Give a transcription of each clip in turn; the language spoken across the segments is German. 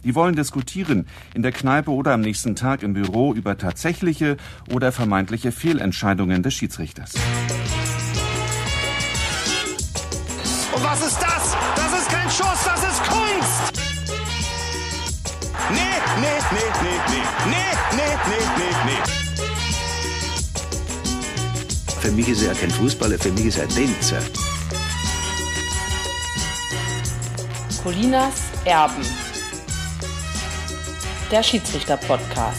Die wollen diskutieren, in der Kneipe oder am nächsten Tag im Büro über tatsächliche oder vermeintliche Fehlentscheidungen des Schiedsrichters. Und was ist das? Das ist kein Schuss, das ist Kunst! Nee. Für mich ist er kein Fußballer, für mich ist er ein Tänzer. Colinas Erben. Der Schiedsrichter-Podcast.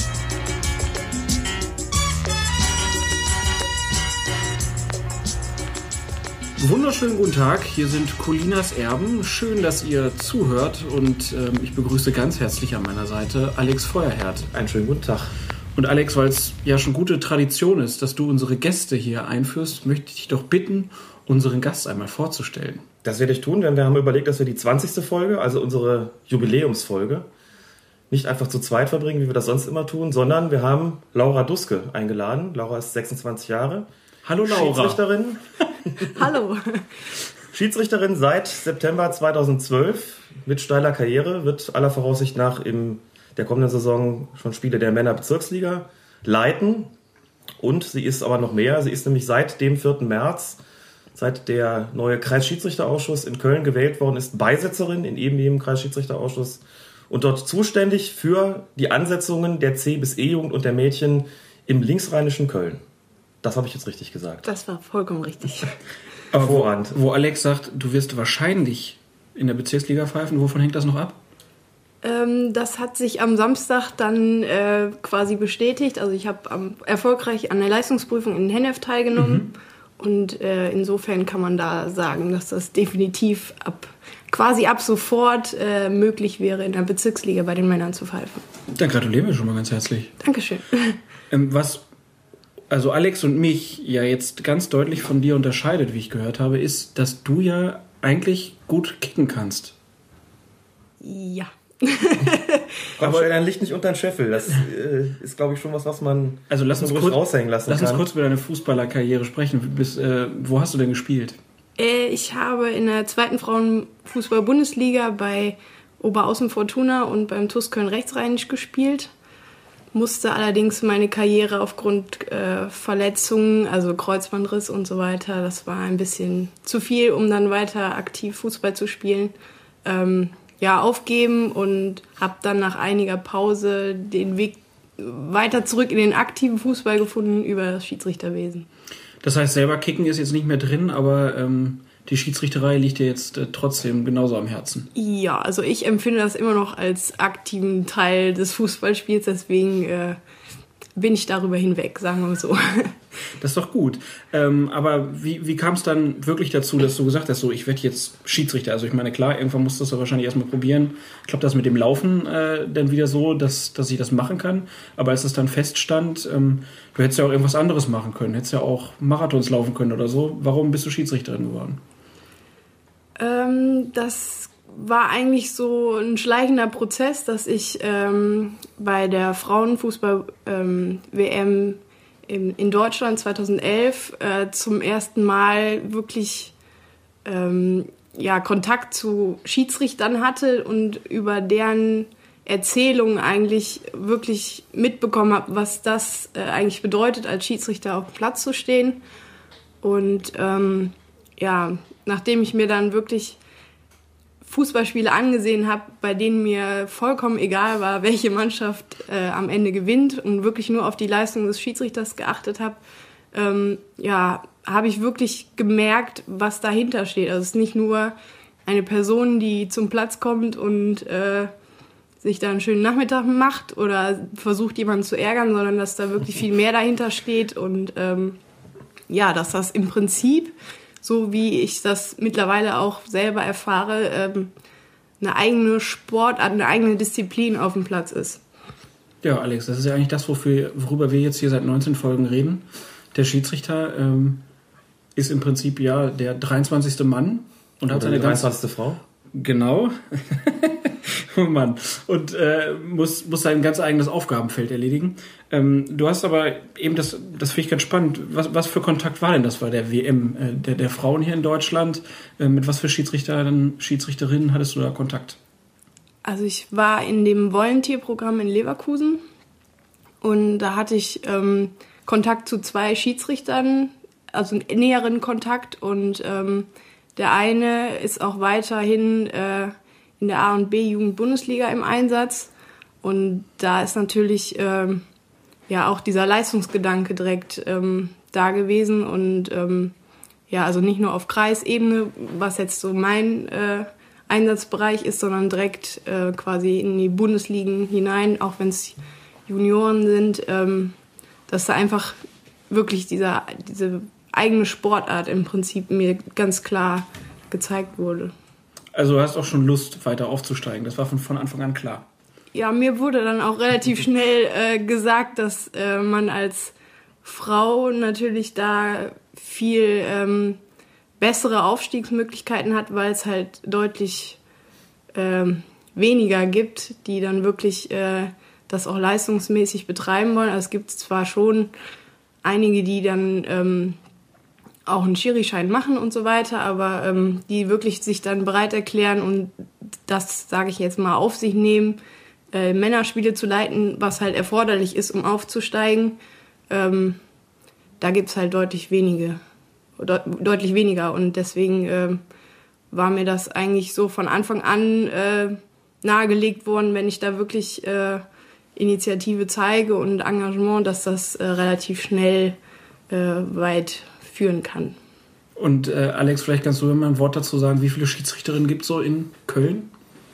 Wunderschönen guten Tag, hier sind Colinas Erben. Schön, dass ihr zuhört und ich begrüße ganz herzlich an meiner Seite Alex Feuerherd. Einen schönen guten Tag. Und Alex, weil es ja schon gute Tradition ist, dass du unsere Gäste hier einführst, möchte ich dich doch bitten, unseren Gast einmal vorzustellen. Das werde ich tun, denn wir haben überlegt, dass wir die 20. Folge, also unsere Jubiläumsfolge, nicht einfach zu zweit verbringen, wie wir das sonst immer tun, sondern wir haben Laura Duske eingeladen. Laura ist 26 Jahre. Hallo Laura. Schiedsrichterin. Hallo. Schiedsrichterin seit September 2012 mit steiler Karriere, wird aller Voraussicht nach in der kommenden Saison schon Spiele der Männerbezirksliga leiten. Und sie ist aber noch mehr. Sie ist nämlich seit dem 4. März, seit der neue Kreisschiedsrichterausschuss in Köln gewählt worden ist, Beisitzerin in eben jenem Kreisschiedsrichterausschuss und dort zuständig für die Ansetzungen der C- bis E-Jugend und der Mädchen im linksrheinischen Köln. Das habe ich jetzt richtig gesagt. Das war vollkommen richtig. Aber wo Alex sagt, du wirst wahrscheinlich in der Bezirksliga pfeifen, wovon hängt das noch ab? Das hat sich am Samstag dann quasi bestätigt. Also ich habe erfolgreich an der Leistungsprüfung in Hennef teilgenommen. Und insofern kann man da sagen, dass das definitiv ab sofort möglich wäre, in der Bezirksliga bei den Männern zu pfeifen. Dann gratulieren wir schon mal ganz herzlich. Dankeschön. Was also Alex und mich ja jetzt ganz deutlich von dir unterscheidet, wie ich gehört habe, ist, dass du ja eigentlich gut kicken kannst. Ja. Aber dein Licht nicht unter den Scheffel. Das ist, glaube ich, schon was man lass uns kurz raushängen lassen kann. Lass uns kurz über deine Fußballerkarriere sprechen. Wo hast du denn gespielt? Ich habe in der 2. Frauenfußball-Bundesliga bei Oberaußen Fortuna und beim TuS Köln Rechtsrheinisch gespielt. Musste allerdings meine Karriere aufgrund Verletzungen, also Kreuzbandriss und so weiter, das war ein bisschen zu viel, um dann weiter aktiv Fußball zu spielen, aufgeben und habe dann nach einiger Pause den Weg weiter zurück in den aktiven Fußball gefunden über das Schiedsrichterwesen. Das heißt, selber kicken ist jetzt nicht mehr drin, aber die Schiedsrichterei liegt dir jetzt trotzdem genauso am Herzen. Ja, also ich empfinde das immer noch als aktiven Teil des Fußballspiels, deswegen bin ich darüber hinweg, sagen wir mal so. Das ist doch gut. Aber wie kam es dann wirklich dazu, dass du gesagt hast, so ich werde jetzt Schiedsrichter? Also ich meine, klar, irgendwann musst du das wahrscheinlich erstmal probieren. Ich glaube, das mit dem Laufen dann wieder so, dass ich das machen kann. Aber als es dann feststand, du hättest ja auch irgendwas anderes machen können. Hättest ja auch Marathons laufen können oder so. Warum bist du Schiedsrichterin geworden? Das war eigentlich so ein schleichender Prozess, dass ich bei der Frauenfußball-WM in Deutschland 2011 zum ersten Mal wirklich Kontakt zu Schiedsrichtern hatte und über deren Erzählungen eigentlich wirklich mitbekommen habe, was das eigentlich bedeutet, als Schiedsrichter auf dem Platz zu stehen. Und nachdem ich mir dann wirklich Fußballspiele angesehen habe, bei denen mir vollkommen egal war, welche Mannschaft am Ende gewinnt und wirklich nur auf die Leistung des Schiedsrichters geachtet habe, habe ich wirklich gemerkt, was dahinter steht. Also es ist nicht nur eine Person, die zum Platz kommt und sich da einen schönen Nachmittag macht oder versucht, jemanden zu ärgern, sondern dass da wirklich viel mehr dahinter steht und dass das im Prinzip, so wie ich das mittlerweile auch selber erfahre, eine eigene Sportart, eine eigene Disziplin auf dem Platz ist. Ja, Alex, das ist ja eigentlich das, worüber wir jetzt hier seit 19 Folgen reden. Der Schiedsrichter ist im Prinzip ja der 23. Mann. Und hat seine 23. Frau? Genau. Oh Mann. Und muss sein ganz eigenes Aufgabenfeld erledigen. Du hast aber eben, das finde ich ganz spannend, was für Kontakt war denn das bei der WM der Frauen hier in Deutschland? Mit was für Schiedsrichterinnen hattest du da Kontakt? Also ich war in dem Volunteer-Programm in Leverkusen und da hatte ich Kontakt zu 2 Schiedsrichtern, also einen näheren Kontakt, und der eine ist auch weiterhin in der A- und B-Jugend-Bundesliga im Einsatz, und da ist natürlich auch dieser Leistungsgedanke direkt da gewesen, und also nicht nur auf Kreisebene, was jetzt so mein Einsatzbereich ist, sondern direkt quasi in die Bundesligen hinein, auch wenn es Junioren sind, dass da einfach wirklich diese eigene Sportart im Prinzip mir ganz klar gezeigt wurde. Also du hast auch schon Lust, weiter aufzusteigen. Das war von Anfang an klar. Ja, mir wurde dann auch relativ schnell gesagt, dass man als Frau natürlich da viel bessere Aufstiegsmöglichkeiten hat, weil es halt deutlich weniger gibt, die dann wirklich das auch leistungsmäßig betreiben wollen. Also es gibt zwar schon einige, die dann auch einen Schiri-Schein machen und so weiter, aber die wirklich sich dann bereit erklären und das, sage ich jetzt mal, auf sich nehmen, Männerspiele zu leiten, was halt erforderlich ist, um aufzusteigen, da gibt es halt deutlich weniger. Und deswegen war mir das eigentlich so von Anfang an nahegelegt worden, wenn ich da wirklich Initiative zeige und Engagement, dass das relativ schnell weit führen kann. Und Alex, vielleicht kannst du mir mal ein Wort dazu sagen, wie viele Schiedsrichterinnen gibt es so in Köln?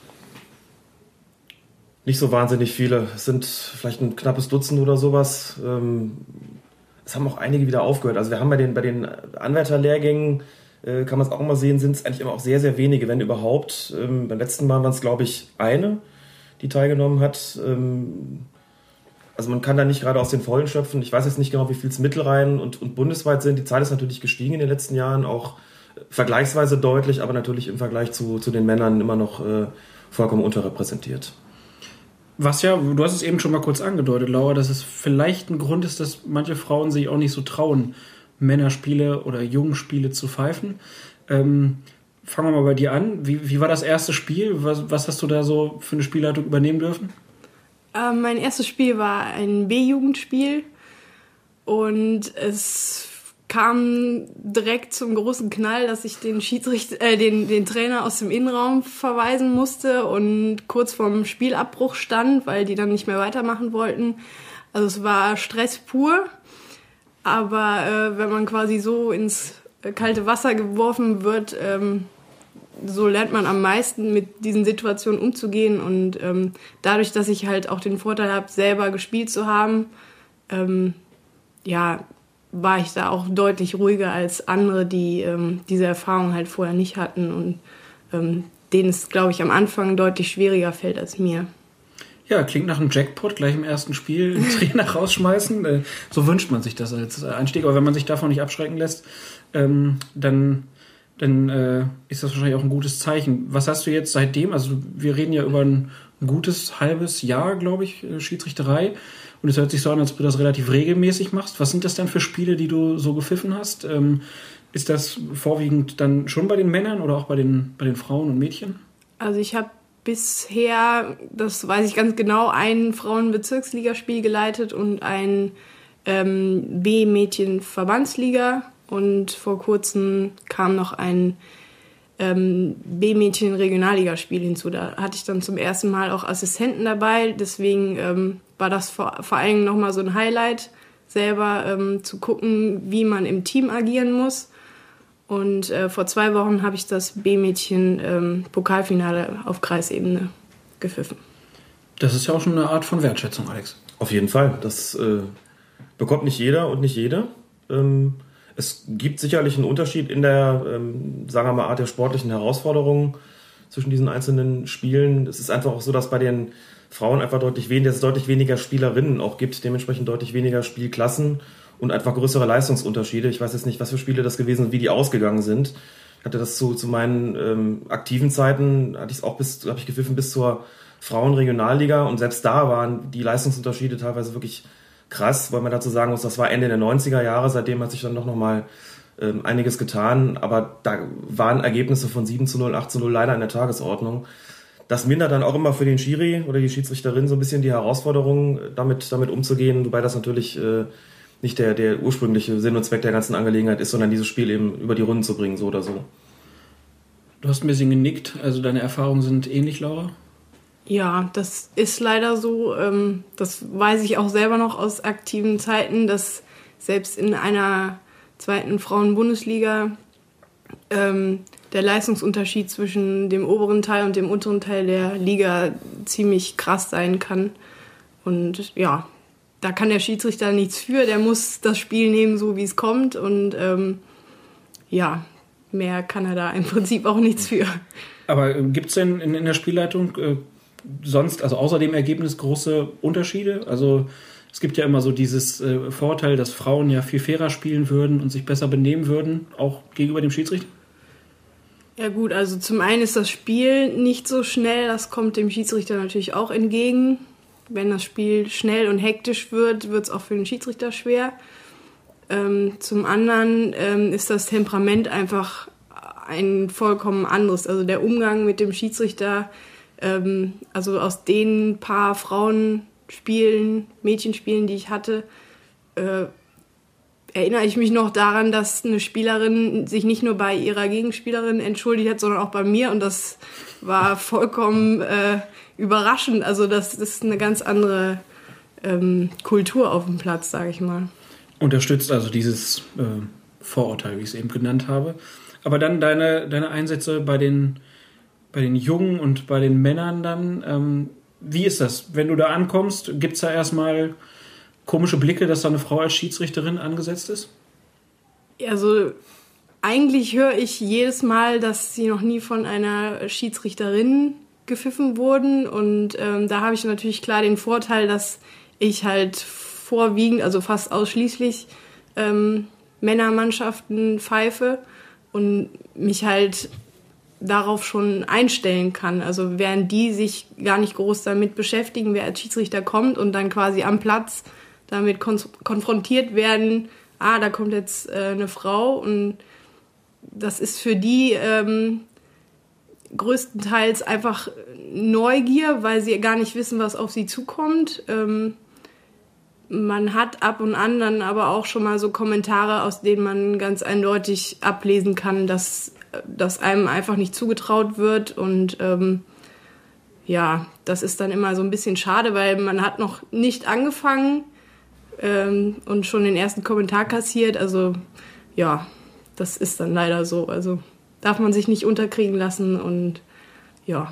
Nicht so wahnsinnig viele. Es sind vielleicht ein knappes Dutzend oder sowas. Es haben auch einige wieder aufgehört. Also wir haben bei den Anwärterlehrgängen, kann man es auch immer sehen, sind es eigentlich immer auch sehr, sehr wenige, wenn überhaupt. Beim letzten Mal waren es, glaube ich, eine, die teilgenommen hat. Also man kann da nicht gerade aus den Vollen schöpfen. Ich weiß jetzt nicht genau, wie viel es Mittelrhein und bundesweit sind. Die Zahl ist natürlich gestiegen in den letzten Jahren, auch vergleichsweise deutlich, aber natürlich im Vergleich zu den Männern immer noch vollkommen unterrepräsentiert. Was ja, du hast es eben schon mal kurz angedeutet, Laura, dass es vielleicht ein Grund ist, dass manche Frauen sich auch nicht so trauen, Männerspiele oder Jungenspiele zu pfeifen. Fangen wir mal bei dir an. Wie war das erste Spiel? Was hast du da so für eine Spielleitung übernehmen dürfen? Mein erstes Spiel war ein B-Jugendspiel und es kam direkt zum großen Knall, dass ich den den Trainer aus dem Innenraum verweisen musste und kurz vorm Spielabbruch stand, weil die dann nicht mehr weitermachen wollten. Also es war Stress pur, aber wenn man quasi so ins kalte Wasser geworfen wird, so lernt man am meisten mit diesen Situationen umzugehen, und dadurch, dass ich halt auch den Vorteil habe, selber gespielt zu haben, war ich da auch deutlich ruhiger als andere, die diese Erfahrung halt vorher nicht hatten und denen es, glaube ich, am Anfang deutlich schwieriger fällt als mir. Ja, klingt nach einem Jackpot, gleich im ersten Spiel einen Trainer rausschmeißen. So wünscht man sich das als Einstieg, aber wenn man sich davon nicht abschrecken lässt, dann ist das wahrscheinlich auch ein gutes Zeichen. Was hast du jetzt seitdem? Also wir reden ja über ein gutes halbes Jahr, glaube ich, Schiedsrichterei. Und es hört sich so an, als du das relativ regelmäßig machst. Was sind das denn für Spiele, die du so gepfiffen hast? Ist das vorwiegend dann schon bei den Männern oder auch bei den Frauen und Mädchen? Also ich habe bisher, das weiß ich ganz genau, ein Frauenbezirksligaspiel geleitet und ein B-Mädchen-Verbandsliga. Und vor kurzem kam noch ein B-Mädchen-Regionalligaspiel hinzu. Da hatte ich dann zum ersten Mal auch Assistenten dabei. Deswegen war das vor allem nochmal so ein Highlight, selber zu gucken, wie man im Team agieren muss. Und vor 2 Wochen habe ich das B-Mädchen-Pokalfinale auf Kreisebene gepfiffen. Das ist ja auch schon eine Art von Wertschätzung, Alex. Auf jeden Fall. Das bekommt nicht jeder und nicht jede. Es gibt sicherlich einen Unterschied in der, sagen wir mal, Art der sportlichen Herausforderungen zwischen diesen einzelnen Spielen. Es ist einfach auch so, dass bei den Frauen einfach deutlich weniger Spielerinnen auch gibt, dementsprechend deutlich weniger Spielklassen und einfach größere Leistungsunterschiede. Ich weiß jetzt nicht, was für Spiele das gewesen sind, wie die ausgegangen sind. Ich hatte das zu meinen aktiven Zeiten, habe ich gepfiffen bis zur Frauenregionalliga, und selbst da waren die Leistungsunterschiede teilweise wirklich krass, weil man dazu sagen muss, das war Ende der 90er Jahre, seitdem hat sich dann noch mal einiges getan, aber da waren Ergebnisse von 7:0, 8:0 leider in der Tagesordnung. Das mindert dann auch immer für den Schiri oder die Schiedsrichterin so ein bisschen die Herausforderung, damit umzugehen, wobei das natürlich nicht der ursprüngliche Sinn und Zweck der ganzen Angelegenheit ist, sondern dieses Spiel eben über die Runden zu bringen, so oder so. Du hast ein bisschen genickt, also deine Erfahrungen sind ähnlich, Laura? Ja, das ist leider so. Das weiß ich auch selber noch aus aktiven Zeiten, dass selbst in einer zweiten Frauen-Bundesliga der Leistungsunterschied zwischen dem oberen Teil und dem unteren Teil der Liga ziemlich krass sein kann. Und ja, da kann der Schiedsrichter nichts für. Der muss das Spiel nehmen, so wie es kommt. Und ja, mehr kann er da im Prinzip auch nichts für. Aber gibt es denn in der Spielleitung sonst, also außer dem Ergebnis, große Unterschiede? Also es gibt ja immer so dieses Vorurteil, dass Frauen ja viel fairer spielen würden und sich besser benehmen würden, auch gegenüber dem Schiedsrichter? Ja gut, also zum einen ist das Spiel nicht so schnell, das kommt dem Schiedsrichter natürlich auch entgegen. Wenn das Spiel schnell und hektisch wird, wird es auch für den Schiedsrichter schwer. Zum anderen ist das Temperament einfach ein vollkommen anderes. Also der Umgang mit dem Schiedsrichter, also aus den paar Frauenspielen, Mädchenspielen, die ich hatte, erinnere ich mich noch daran, dass eine Spielerin sich nicht nur bei ihrer Gegenspielerin entschuldigt hat, sondern auch bei mir. Und das war vollkommen überraschend. Also das ist eine ganz andere Kultur auf dem Platz, sage ich mal. Unterstützt also dieses Vorurteil, wie ich es eben genannt habe. Aber dann deine Einsätze bei den Jungen und bei den Männern dann, wie ist das? Wenn du da ankommst, gibt es da erstmal komische Blicke, dass da eine Frau als Schiedsrichterin angesetzt ist? Also eigentlich höre ich jedes Mal, dass sie noch nie von einer Schiedsrichterin gepfiffen wurden. Und da habe ich natürlich klar den Vorteil, dass ich halt vorwiegend, also fast ausschließlich Männermannschaften pfeife und mich halt darauf schon einstellen kann. Also während die sich gar nicht groß damit beschäftigen, wer als Schiedsrichter kommt und dann quasi am Platz damit konfrontiert werden, da kommt jetzt eine Frau, und das ist für die größtenteils einfach Neugier, weil sie gar nicht wissen, was auf sie zukommt. Man hat ab und an dann aber auch schon mal so Kommentare, aus denen man ganz eindeutig ablesen kann, dass einem einfach nicht zugetraut wird. Und ja, das ist dann immer so ein bisschen schade, weil man hat noch nicht angefangen und schon den ersten Kommentar kassiert. Also ja, das ist dann leider so. Also darf man sich nicht unterkriegen lassen und ja.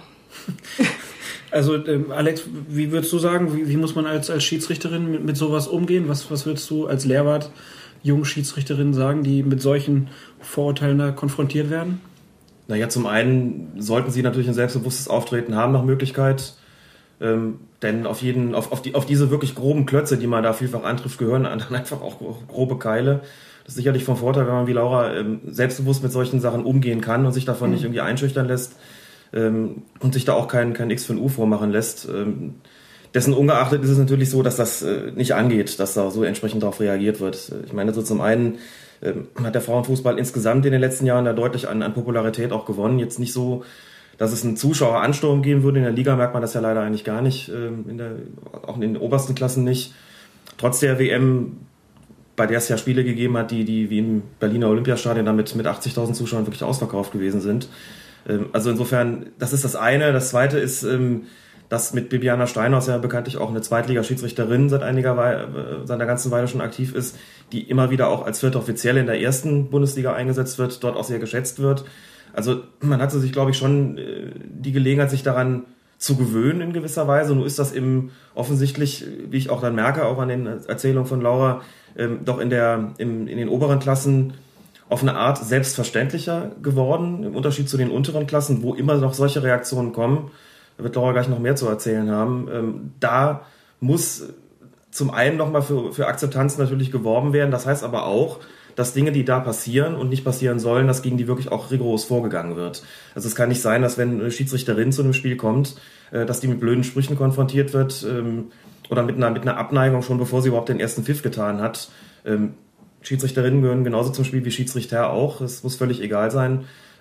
Also Alex, wie würdest du sagen, wie muss man als Schiedsrichterin mit sowas umgehen? Was würdest du als Lehrwart jungen Schiedsrichterinnen sagen, die mit solchen Vorurteilen da konfrontiert werden? Naja, zum einen sollten sie natürlich ein selbstbewusstes Auftreten haben nach Möglichkeit, denn auf diese wirklich groben Klötze, die man da vielfach antrifft, gehören dann einfach auch grobe Keile. Das ist sicherlich vom Vorteil, wenn man wie Laura selbstbewusst mit solchen Sachen umgehen kann und sich davon nicht irgendwie einschüchtern lässt und sich da auch kein X für ein U vormachen lässt. Dessen ungeachtet ist es natürlich so, dass das nicht angeht, dass da so entsprechend darauf reagiert wird. Ich meine, so zum einen hat der Frauenfußball insgesamt in den letzten Jahren da deutlich an Popularität auch gewonnen. Jetzt nicht so, dass es einen Zuschaueransturm geben würde. In der Liga merkt man das ja leider eigentlich gar nicht, auch in den obersten Klassen nicht. Trotz der WM, bei der es ja Spiele gegeben hat, die wie im Berliner Olympiastadion dann mit 80.000 Zuschauern wirklich ausverkauft gewesen sind. Also insofern, das ist das eine. Das zweite ist, dass mit Bibiana Steinhaus ja bekanntlich auch eine Zweitliga-Schiedsrichterin seit einer ganzen Weile schon aktiv ist, die immer wieder auch als vierte Offizielle in der ersten Bundesliga eingesetzt wird, dort auch sehr geschätzt wird. Also man hatte sich, glaube ich, schon die Gelegenheit, sich daran zu gewöhnen in gewisser Weise. Nun ist das eben offensichtlich, wie ich auch dann merke, auch an den Erzählungen von Laura, doch in den oberen Klassen auf eine Art selbstverständlicher geworden, im Unterschied zu den unteren Klassen, wo immer noch solche Reaktionen kommen. Da wird Laura gleich noch mehr zu erzählen haben. Da muss zum einen nochmal für Akzeptanz natürlich geworben werden. Das heißt aber auch, dass Dinge, die da passieren und nicht passieren sollen, dass gegen die wirklich auch rigoros vorgegangen wird. Also es kann nicht sein, dass wenn eine Schiedsrichterin zu einem Spiel kommt, dass die mit blöden Sprüchen konfrontiert wird oder mit einer Abneigung schon, bevor sie überhaupt den ersten Pfiff getan hat. Schiedsrichterinnen gehören genauso zum Spiel wie Schiedsrichter auch. Es muss völlig egal sein,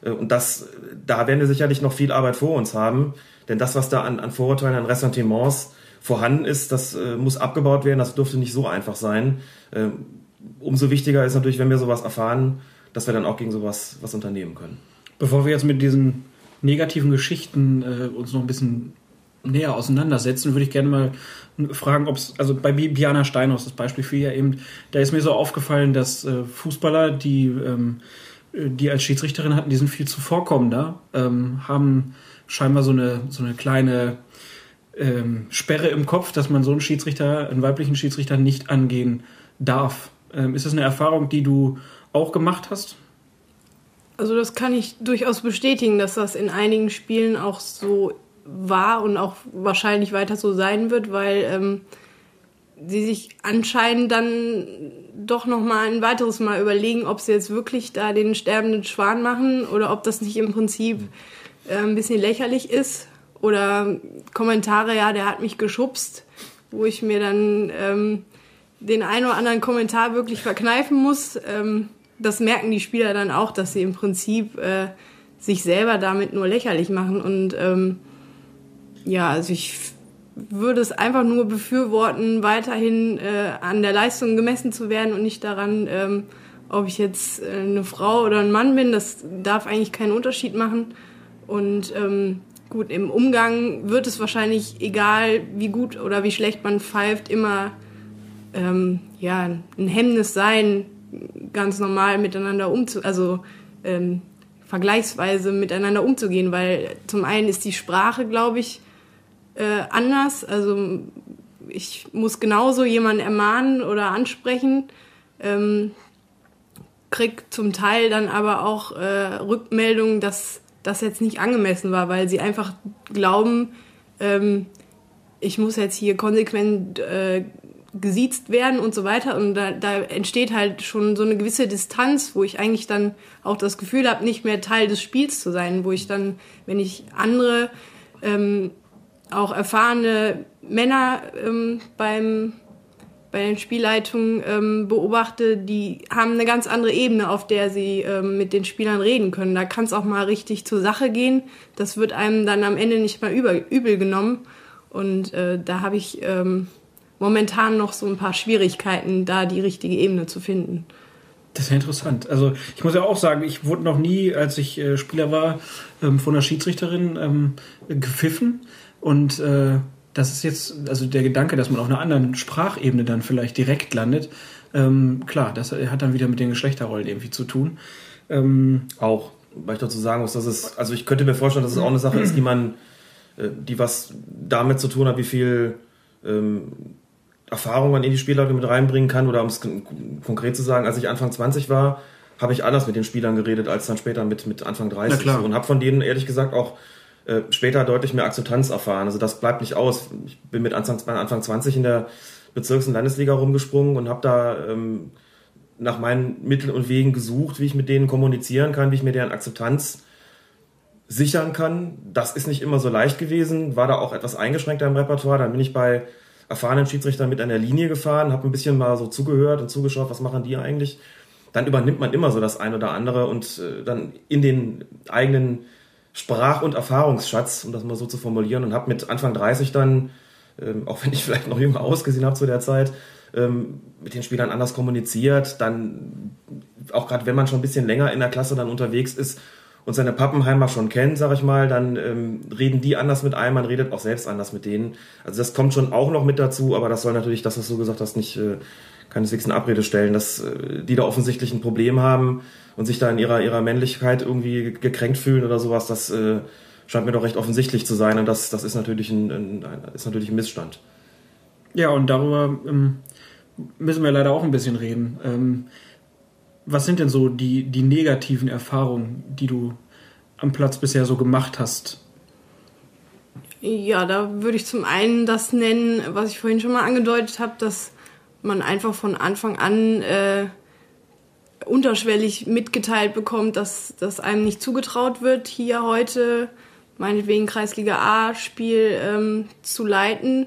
Und da werden wir sicherlich noch viel Arbeit vor uns haben. Denn das, was da an Vorurteilen, an Ressentiments vorhanden ist, das muss abgebaut werden. Das dürfte nicht so einfach sein. Umso wichtiger ist natürlich, wenn wir sowas erfahren, dass wir dann auch gegen sowas was unternehmen können. Bevor wir jetzt mit diesen negativen Geschichten uns noch ein bisschen näher auseinandersetzen, würde ich gerne mal fragen, ob es, also bei Bibiana Steinhaus, das Beispiel für ja eben, da ist mir so aufgefallen, dass Fußballer, die als Schiedsrichterin hatten, die sind viel zuvorkommender, haben scheinbar so eine kleine Sperre im Kopf, dass man so einen weiblichen Schiedsrichter nicht angehen darf. Ist das eine Erfahrung, die du auch gemacht hast? Also das kann ich durchaus bestätigen, dass das in einigen Spielen auch so war und auch wahrscheinlich weiter so sein wird, weil sie sich anscheinend dann doch noch mal ein weiteres Mal überlegen, ob sie jetzt wirklich da den sterbenden Schwan machen oder ob das nicht im Prinzip ein bisschen lächerlich ist. Oder Kommentare, ja, der hat mich geschubst, wo ich mir dann den einen oder anderen Kommentar wirklich verkneifen muss. Das merken die Spieler dann auch, dass sie im Prinzip sich selber damit nur lächerlich machen. Und also ich würde es einfach nur befürworten, weiterhin an der Leistung gemessen zu werden und nicht daran, ob ich jetzt eine Frau oder ein Mann bin. Das darf eigentlich keinen Unterschied machen. Und gut, im Umgang wird es wahrscheinlich, egal wie gut oder wie schlecht man pfeift, immer ein Hemmnis sein, ganz normal miteinander vergleichsweise miteinander umzugehen, weil zum einen ist die Sprache, glaube ich, anders. Also ich muss genauso jemanden ermahnen oder ansprechen, krieg zum Teil dann aber auch Rückmeldungen, dass das jetzt nicht angemessen war, weil sie einfach glauben, ich muss jetzt hier konsequent gesiezt werden und so weiter. Und da entsteht halt schon so eine gewisse Distanz, wo ich eigentlich dann auch das Gefühl habe, nicht mehr Teil des Spiels zu sein, wo ich dann, wenn ich andere, auch erfahrene Männer bei den Spielleitungen beobachte, die haben eine ganz andere Ebene, auf der sie mit den Spielern reden können. Da kann es auch mal richtig zur Sache gehen. Das wird einem dann am Ende nicht mal übel genommen. Und da habe ich momentan noch so ein paar Schwierigkeiten, da die richtige Ebene zu finden. Das ist ja interessant. Also ich muss ja auch sagen, ich wurde noch nie, als ich Spieler war, von einer Schiedsrichterin gepfiffen. Und das ist jetzt, also der Gedanke, dass man auf einer anderen Sprachebene dann vielleicht direkt landet, klar, das hat dann wieder mit den Geschlechterrollen irgendwie zu tun. Auch, weil ich dazu sagen muss, dass es, also ich könnte mir vorstellen, dass es auch eine Sache ist, die was damit zu tun hat, wie viel Erfahrung man in die Spielleitung mit reinbringen kann, oder um es konkret zu sagen, als ich Anfang 20 war, habe ich anders mit den Spielern geredet, als dann später mit Anfang 30. Und habe von denen ehrlich gesagt auch später deutlich mehr Akzeptanz erfahren. Also das bleibt nicht aus. Ich bin mit Anfang 20 in der Bezirks- und Landesliga rumgesprungen und habe da nach meinen Mitteln und Wegen gesucht, wie ich mit denen kommunizieren kann, wie ich mir deren Akzeptanz sichern kann. Das ist nicht immer so leicht gewesen, war da auch etwas eingeschränkter im Repertoire. Dann bin ich bei erfahrenen Schiedsrichtern mit an der Linie gefahren, habe ein bisschen mal so zugehört und zugeschaut, was machen die eigentlich. Dann übernimmt man immer so das ein oder andere und dann in den eigenen Sprach- und Erfahrungsschatz, um das mal so zu formulieren, und habe mit Anfang 30 dann, auch wenn ich vielleicht noch jünger ausgesehen habe zu der Zeit, mit den Spielern anders kommuniziert. Dann, auch gerade wenn man schon ein bisschen länger in der Klasse dann unterwegs ist und seine Pappenheimer schon kennt, sag ich mal, dann reden die anders mit einem, man redet auch selbst anders mit denen. Also das kommt schon auch noch mit dazu, aber das soll natürlich, das, was du gesagt hast, nicht keineswegs in Abrede stellen, dass die da offensichtlich ein Problem haben und sich da in ihrer Männlichkeit irgendwie gekränkt fühlen oder sowas, das scheint mir doch recht offensichtlich zu sein, und das ist natürlich ein Missstand. Ja, und darüber müssen wir leider auch ein bisschen reden. Was sind denn so die negativen Erfahrungen, die du am Platz bisher so gemacht hast? Ja, da würde ich zum einen das nennen, was ich vorhin schon mal angedeutet habe, dass man einfach von Anfang an unterschwellig mitgeteilt bekommt, dass das einem nicht zugetraut wird, hier heute meinetwegen Kreisliga A-Spiel zu leiten.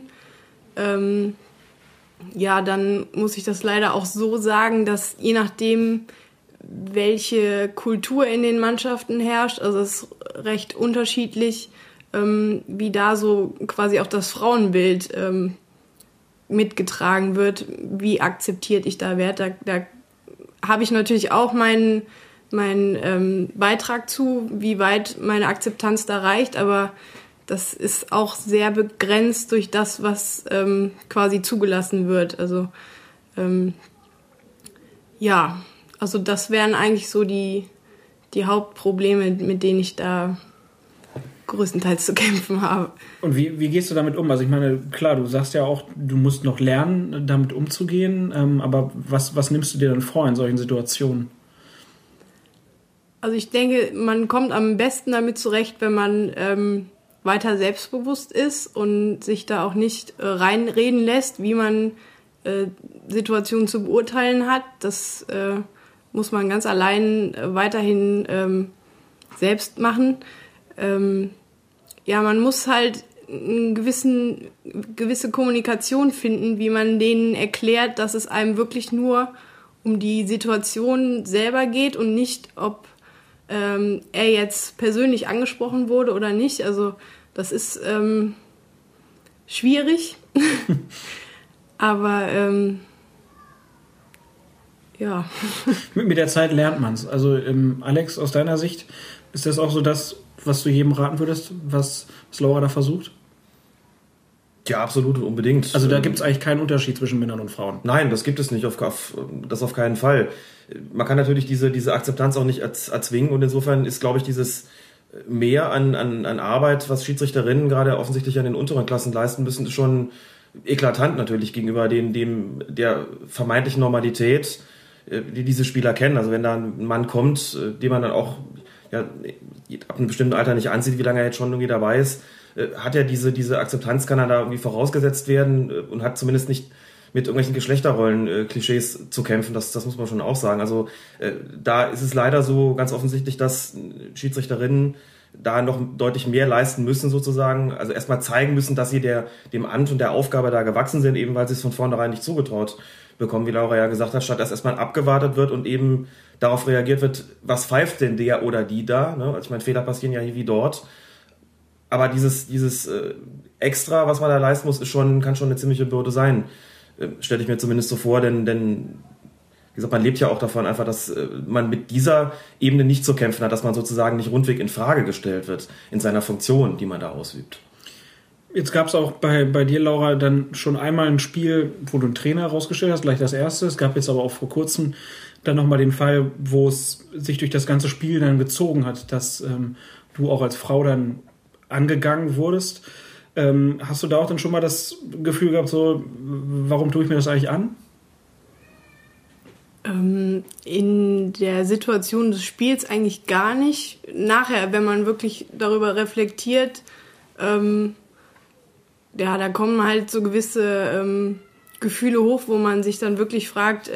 Ja, dann muss ich das leider auch so sagen, dass je nachdem, welche Kultur in den Mannschaften herrscht. Also es ist recht unterschiedlich, wie da so quasi auch das Frauenbild mitgetragen wird, wie akzeptiert ich da werde. Da habe ich natürlich auch meinen Beitrag zu, wie weit meine Akzeptanz da reicht, aber das ist auch sehr begrenzt durch das, was quasi zugelassen wird. Also also das wären eigentlich so die Hauptprobleme, mit denen ich da größtenteils zu kämpfen habe. Und wie gehst du damit um? Also ich meine, klar, du sagst ja auch, du musst noch lernen, damit umzugehen, aber was nimmst du dir dann vor in solchen Situationen? Also ich denke, man kommt am besten damit zurecht, wenn man weiter selbstbewusst ist und sich da auch nicht reinreden lässt, wie man Situationen zu beurteilen hat. Das muss man ganz allein weiterhin selbst machen. Man muss halt eine gewisse Kommunikation finden, wie man denen erklärt, dass es einem wirklich nur um die Situation selber geht und nicht, ob er jetzt persönlich angesprochen wurde oder nicht. Also das ist schwierig, aber ja. Mit der Zeit lernt man es. Also Alex, aus deiner Sicht, ist das auch so das, was du jedem raten würdest, was Laura da versucht? Ja, absolut, unbedingt. Also da gibt es eigentlich keinen Unterschied zwischen Männern und Frauen? Nein, das gibt es nicht, das auf keinen Fall. Man kann natürlich diese Akzeptanz auch nicht erzwingen und insofern ist, glaube ich, dieses Mehr an Arbeit, was Schiedsrichterinnen gerade offensichtlich an den unteren Klassen leisten müssen, ist schon eklatant natürlich gegenüber der vermeintlichen Normalität, die diese Spieler kennen. Also wenn da ein Mann kommt, den man dann auch ab einem bestimmten Alter nicht ansieht, wie lange er jetzt schon irgendwie dabei ist, hat er diese Akzeptanz, kann er da irgendwie vorausgesetzt werden und hat zumindest nicht mit irgendwelchen Geschlechterrollen-Klischees zu kämpfen. Das muss man schon auch sagen. Also da ist es leider so ganz offensichtlich, dass Schiedsrichterinnen da noch deutlich mehr leisten müssen sozusagen. Also erstmal zeigen müssen, dass sie dem Amt und der Aufgabe da gewachsen sind, eben weil sie es von vornherein nicht zugetraut bekommen, wie Laura ja gesagt hat, statt dass erstmal abgewartet wird und eben darauf reagiert wird, was pfeift denn der oder die da? Ne? Also ich meine, Fehler passieren ja hier wie dort. Aber dieses Extra, was man da leisten muss, kann schon eine ziemliche Bürde sein. Stelle ich mir zumindest so vor, denn wie gesagt, man lebt ja auch davon einfach, dass man mit dieser Ebene nicht zu kämpfen hat, dass man sozusagen nicht rundweg in Frage gestellt wird in seiner Funktion, die man da ausübt. Jetzt gab es auch bei dir, Laura, dann schon einmal ein Spiel, wo du einen Trainer herausgestellt hast, gleich das erste. Es gab jetzt aber auch vor kurzem dann nochmal den Fall, wo es sich durch das ganze Spiel dann gezogen hat, dass du auch als Frau dann angegangen wurdest. Hast du da auch dann schon mal das Gefühl gehabt, so, warum tue ich mir das eigentlich an? In der Situation des Spiels eigentlich gar nicht. Nachher, wenn man wirklich darüber reflektiert, da kommen halt so gewisse Gefühle hoch, wo man sich dann wirklich fragt,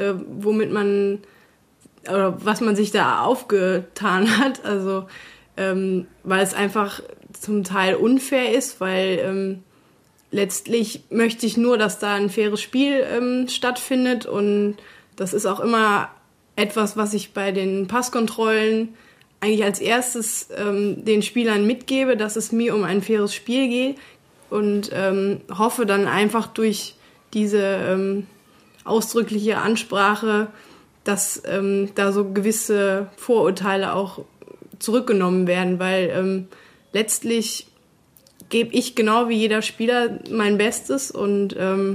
was man sich da aufgetan hat. Also, weil es einfach zum Teil unfair ist, weil letztlich möchte ich nur, dass da ein faires Spiel stattfindet und das ist auch immer etwas, was ich bei den Passkontrollen eigentlich als erstes den Spielern mitgebe, dass es mir um ein faires Spiel geht und hoffe dann einfach durch diese ausdrückliche Ansprache, dass da so gewisse Vorurteile auch zurückgenommen werden, weil letztlich gebe ich genau wie jeder Spieler mein Bestes und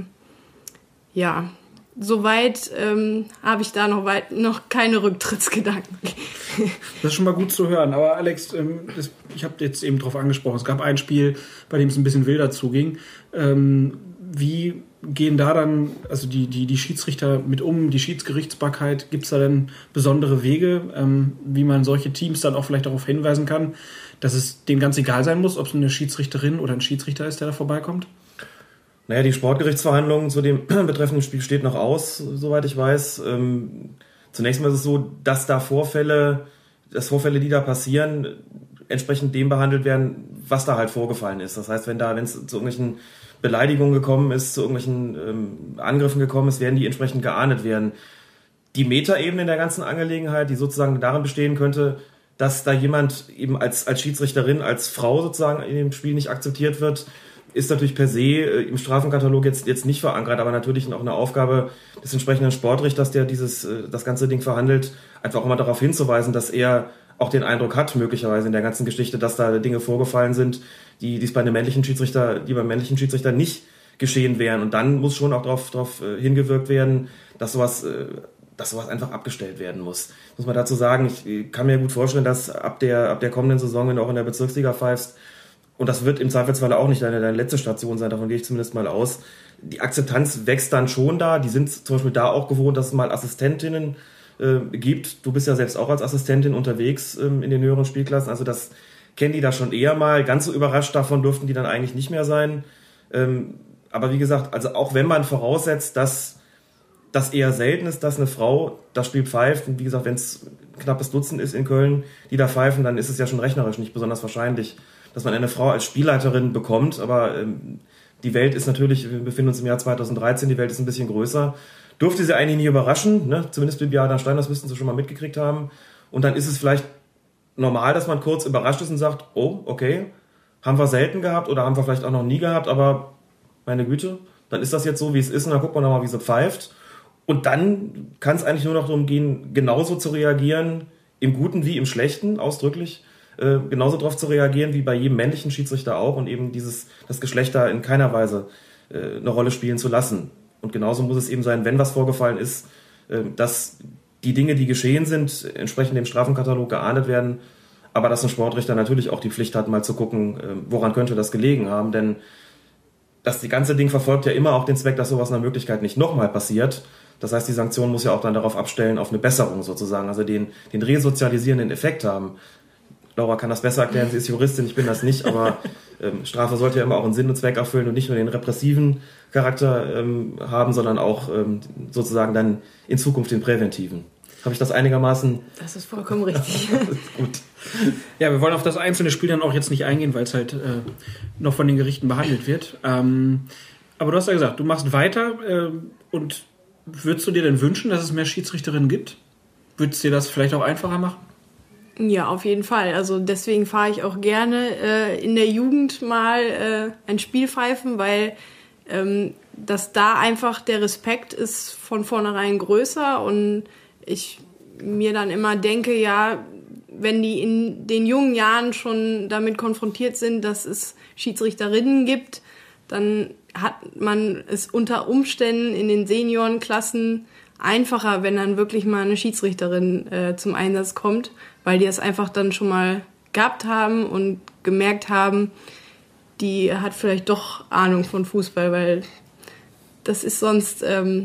soweit habe ich da noch keine Rücktrittsgedanken. Das ist schon mal gut zu hören. Aber Alex, ich habe jetzt eben drauf angesprochen, es gab ein Spiel, bei dem es ein bisschen wilder zuging. Wie gehen da dann, also die Schiedsrichter mit um, die Schiedsgerichtsbarkeit, gibt es da denn besondere Wege, wie man solche Teams dann auch vielleicht darauf hinweisen kann, dass es denen ganz egal sein muss, ob es eine Schiedsrichterin oder ein Schiedsrichter ist, der da vorbeikommt? Naja, die Sportgerichtsverhandlung zu dem betreffenden Spiel steht noch aus, soweit ich weiß. Zunächst mal ist es so, dass Vorfälle, die da passieren, entsprechend dem behandelt werden, was da halt vorgefallen ist. Das heißt, wenn es zu irgendwelchen Beleidigungen gekommen ist, zu irgendwelchen Angriffen gekommen ist, werden die entsprechend geahndet werden. die Metaebene in der ganzen Angelegenheit, die sozusagen darin bestehen könnte, dass da jemand eben als Schiedsrichterin, als Frau sozusagen in dem Spiel nicht akzeptiert wird, ist natürlich per se im Strafenkatalog jetzt nicht verankert, aber natürlich auch eine Aufgabe des entsprechenden Sportrichters, der das ganze Ding verhandelt, einfach auch mal darauf hinzuweisen, dass er auch den Eindruck hat, möglicherweise in der ganzen Geschichte, dass da Dinge vorgefallen sind, die es beim männlichen Schiedsrichter nicht geschehen wären. Und dann muss schon auch darauf hingewirkt werden, dass sowas einfach abgestellt werden muss. Muss man dazu sagen, ich kann mir gut vorstellen, dass ab der kommenden Saison, wenn du auch in der Bezirksliga pfeifst, und das wird im Zweifelsfall auch nicht deine letzte Station sein, davon gehe ich zumindest mal aus, die Akzeptanz wächst dann schon da. Die sind zum Beispiel da auch gewohnt, dass es mal Assistentinnen gibt. Du bist ja selbst auch als Assistentin unterwegs in den höheren Spielklassen, also das kennen die da schon eher mal. Ganz so überrascht davon durften die dann eigentlich nicht mehr sein. Aber wie gesagt, also auch wenn man voraussetzt, dass das eher selten ist, dass eine Frau das Spiel pfeift, und wie gesagt, wenn es ein knappes Dutzend ist in Köln, die da pfeifen, dann ist es ja schon rechnerisch nicht besonders wahrscheinlich, dass man eine Frau als Spielleiterin bekommt, aber die Welt ist natürlich, wir befinden uns im Jahr 2013, die Welt ist ein bisschen größer. Durfte sie eigentlich nicht überraschen, ne? Zumindest Bibiana Stein, das müssten sie schon mal mitgekriegt haben. Und dann ist es vielleicht normal, dass man kurz überrascht ist und sagt, oh, okay, haben wir selten gehabt oder haben wir vielleicht auch noch nie gehabt, aber meine Güte, dann ist das jetzt so, wie es ist, und dann guckt man nochmal, wie sie pfeift. Und dann kann es eigentlich nur noch darum gehen, genauso zu reagieren, im Guten wie im Schlechten, ausdrücklich, genauso darauf zu reagieren wie bei jedem männlichen Schiedsrichter auch, und eben das Geschlecht da in keiner Weise eine Rolle spielen zu lassen. Und genauso muss es eben sein, wenn was vorgefallen ist, dass die Dinge, die geschehen sind, entsprechend dem Strafenkatalog geahndet werden, aber dass ein Sportrichter natürlich auch die Pflicht hat, mal zu gucken, woran könnte das gelegen haben, denn das ganze Ding verfolgt ja immer auch den Zweck, dass sowas nach Möglichkeit nicht nochmal passiert. Das heißt, die Sanktion muss ja auch dann darauf abstellen, auf eine Besserung sozusagen, also den resozialisierenden Effekt haben. Laura kann das besser erklären, sie ist Juristin, ich bin das nicht, aber Strafe sollte ja immer auch einen Sinn und Zweck erfüllen und nicht nur den repressiven Charakter haben, sondern auch sozusagen dann in Zukunft den präventiven. Habe ich das einigermaßen? Das ist vollkommen richtig. Gut. Ja, wir wollen auf das einzelne Spiel dann auch jetzt nicht eingehen, weil es halt noch von den Gerichten behandelt wird. Aber du hast ja gesagt, du machst weiter und würdest du dir denn wünschen, dass es mehr Schiedsrichterinnen gibt? Würdest du dir das vielleicht auch einfacher machen? Ja, auf jeden Fall. Also deswegen fahre ich auch gerne in der Jugend mal ein Spiel pfeifen, weil dass da einfach der Respekt ist von vornherein größer und ich mir dann immer denke, ja, wenn die in den jungen Jahren schon damit konfrontiert sind, dass es Schiedsrichterinnen gibt, dann hat man es unter Umständen in den Seniorenklassen einfacher, wenn dann wirklich mal eine Schiedsrichterin zum Einsatz kommt, weil die es einfach dann schon mal gehabt haben und gemerkt haben, die hat vielleicht doch Ahnung von Fußball, weil das ist sonst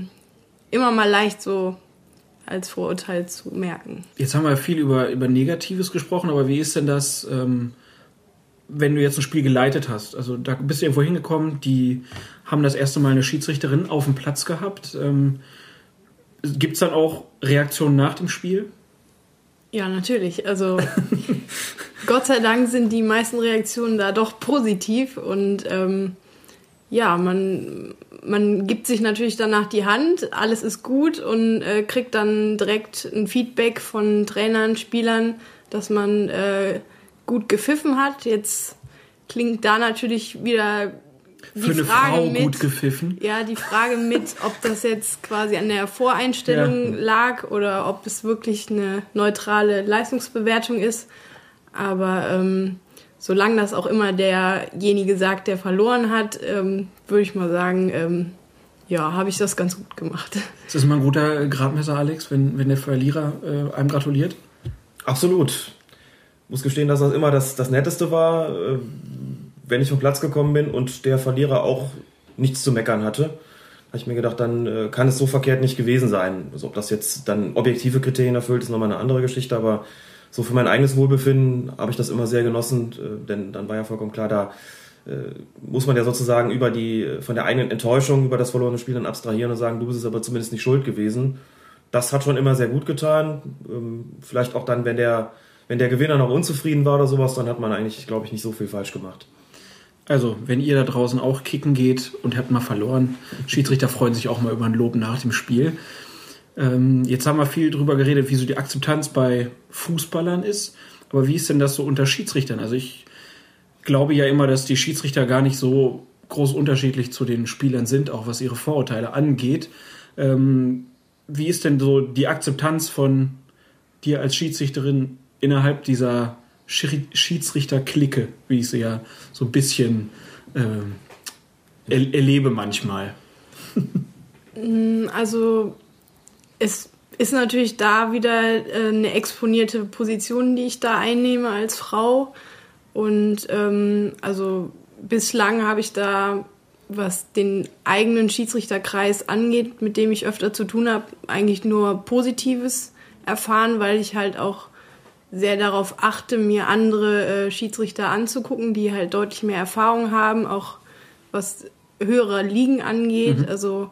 immer mal leicht so als Vorurteil zu merken. Jetzt haben wir viel über Negatives gesprochen, aber wie ist denn das, wenn du jetzt ein Spiel geleitet hast? Also da bist du irgendwo hingekommen, die haben das erste Mal eine Schiedsrichterin auf dem Platz gehabt. Gibt es dann auch Reaktionen nach dem Spiel? Ja, natürlich. Also Gott sei Dank sind die meisten Reaktionen da doch positiv und ja, man gibt sich natürlich danach die Hand, alles ist gut und kriegt dann direkt ein Feedback von Trainern, Spielern, dass man gut gepfiffen hat. Jetzt klingt da natürlich wieder die Für eine Frage Frau mit, gut gepfiffen? Ja, die Frage mit, ob das jetzt quasi an der Voreinstellung lag oder ob es wirklich eine neutrale Leistungsbewertung ist. Aber solange das auch immer derjenige sagt, der verloren hat, würde ich mal sagen, ja, habe ich das ganz gut gemacht. Ist das immer ein guter Gradmesser, Alex, wenn der Verlierer einem gratuliert? Absolut. Ich muss gestehen, dass das immer das Netteste war, wenn ich vom Platz gekommen bin und der Verlierer auch nichts zu meckern hatte. Habe ich mir gedacht, dann kann es so verkehrt nicht gewesen sein. Also ob das jetzt dann objektive Kriterien erfüllt, ist nochmal eine andere Geschichte, aber so für mein eigenes Wohlbefinden habe ich das immer sehr genossen, denn dann war ja vollkommen klar, da muss man ja sozusagen von der eigenen Enttäuschung über das verlorene Spiel dann abstrahieren und sagen, du bist es aber zumindest nicht schuld gewesen. Das hat schon immer sehr gut getan. Vielleicht auch dann, wenn der Gewinner noch unzufrieden war oder sowas, dann hat man eigentlich, glaube ich, nicht so viel falsch gemacht. Also, wenn ihr da draußen auch kicken geht und habt mal verloren, Schiedsrichter freuen sich auch mal über ein Lob nach dem Spiel. Jetzt haben wir viel drüber geredet, wie so die Akzeptanz bei Fußballern ist. Aber wie ist denn das so unter Schiedsrichtern? Also ich glaube ja immer, dass die Schiedsrichter gar nicht so groß unterschiedlich zu den Spielern sind, auch was ihre Vorurteile angeht. Wie ist denn so die Akzeptanz von dir als Schiedsrichterin innerhalb dieser Schiedsrichter-Clique, wie ich sie ja so ein bisschen erlebe manchmal? Also es ist natürlich da wieder eine exponierte Position, die ich da einnehme als Frau. Und also bislang habe ich da, was den eigenen Schiedsrichterkreis angeht, mit dem ich öfter zu tun habe, eigentlich nur Positives erfahren, weil ich halt auch sehr darauf achte, mir andere Schiedsrichter anzugucken, die halt deutlich mehr Erfahrung haben, auch was höhere Ligen angeht. Also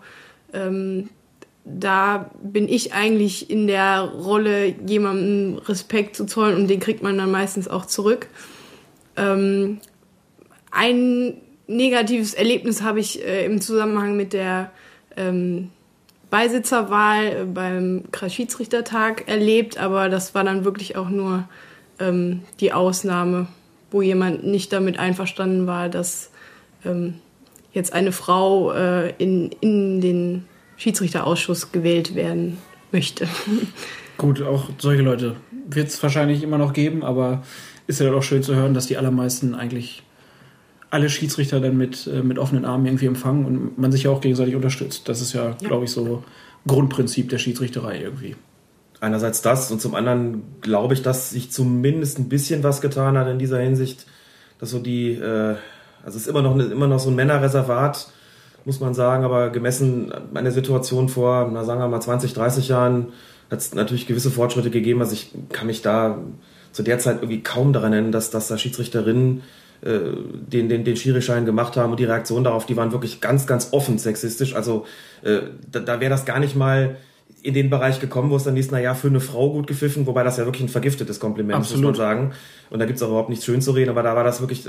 da bin ich eigentlich in der Rolle, jemandem Respekt zu zollen, und den kriegt man dann meistens auch zurück. Ein negatives Erlebnis habe ich im Zusammenhang mit der Beisitzerwahl beim Kreisschiedsrichtertag erlebt, aber das war dann wirklich auch nur die Ausnahme, wo jemand nicht damit einverstanden war, dass jetzt eine Frau in den Schiedsrichterausschuss gewählt werden möchte. Gut, auch solche Leute wird es wahrscheinlich immer noch geben, aber ist ja dann auch schön zu hören, dass die allermeisten eigentlich alle Schiedsrichter dann mit offenen Armen irgendwie empfangen und man sich ja auch gegenseitig unterstützt. Das ist ja, glaube ich, so Grundprinzip der Schiedsrichterei irgendwie. Einerseits das und zum anderen glaube ich, dass sich zumindest ein bisschen was getan hat in dieser Hinsicht, dass so also es ist immer noch so ein Männerreservat, muss man sagen, aber gemessen an der Situation vor, sagen wir mal 20, 30 Jahren, hat es natürlich gewisse Fortschritte gegeben. Also ich kann mich da zu der Zeit irgendwie kaum daran erinnern, dass da Schiedsrichterinnen den Schiri-Schein gemacht haben, und die Reaktionen darauf, die waren wirklich ganz, ganz offen sexistisch. Also da wäre das gar nicht mal in den Bereich gekommen, wo es dann hieß, naja, für eine Frau gut gepfiffen, wobei das ja wirklich ein vergiftetes Kompliment ist, muss man sagen. Und da gibt es auch überhaupt nichts schön zu reden, aber da war das wirklich,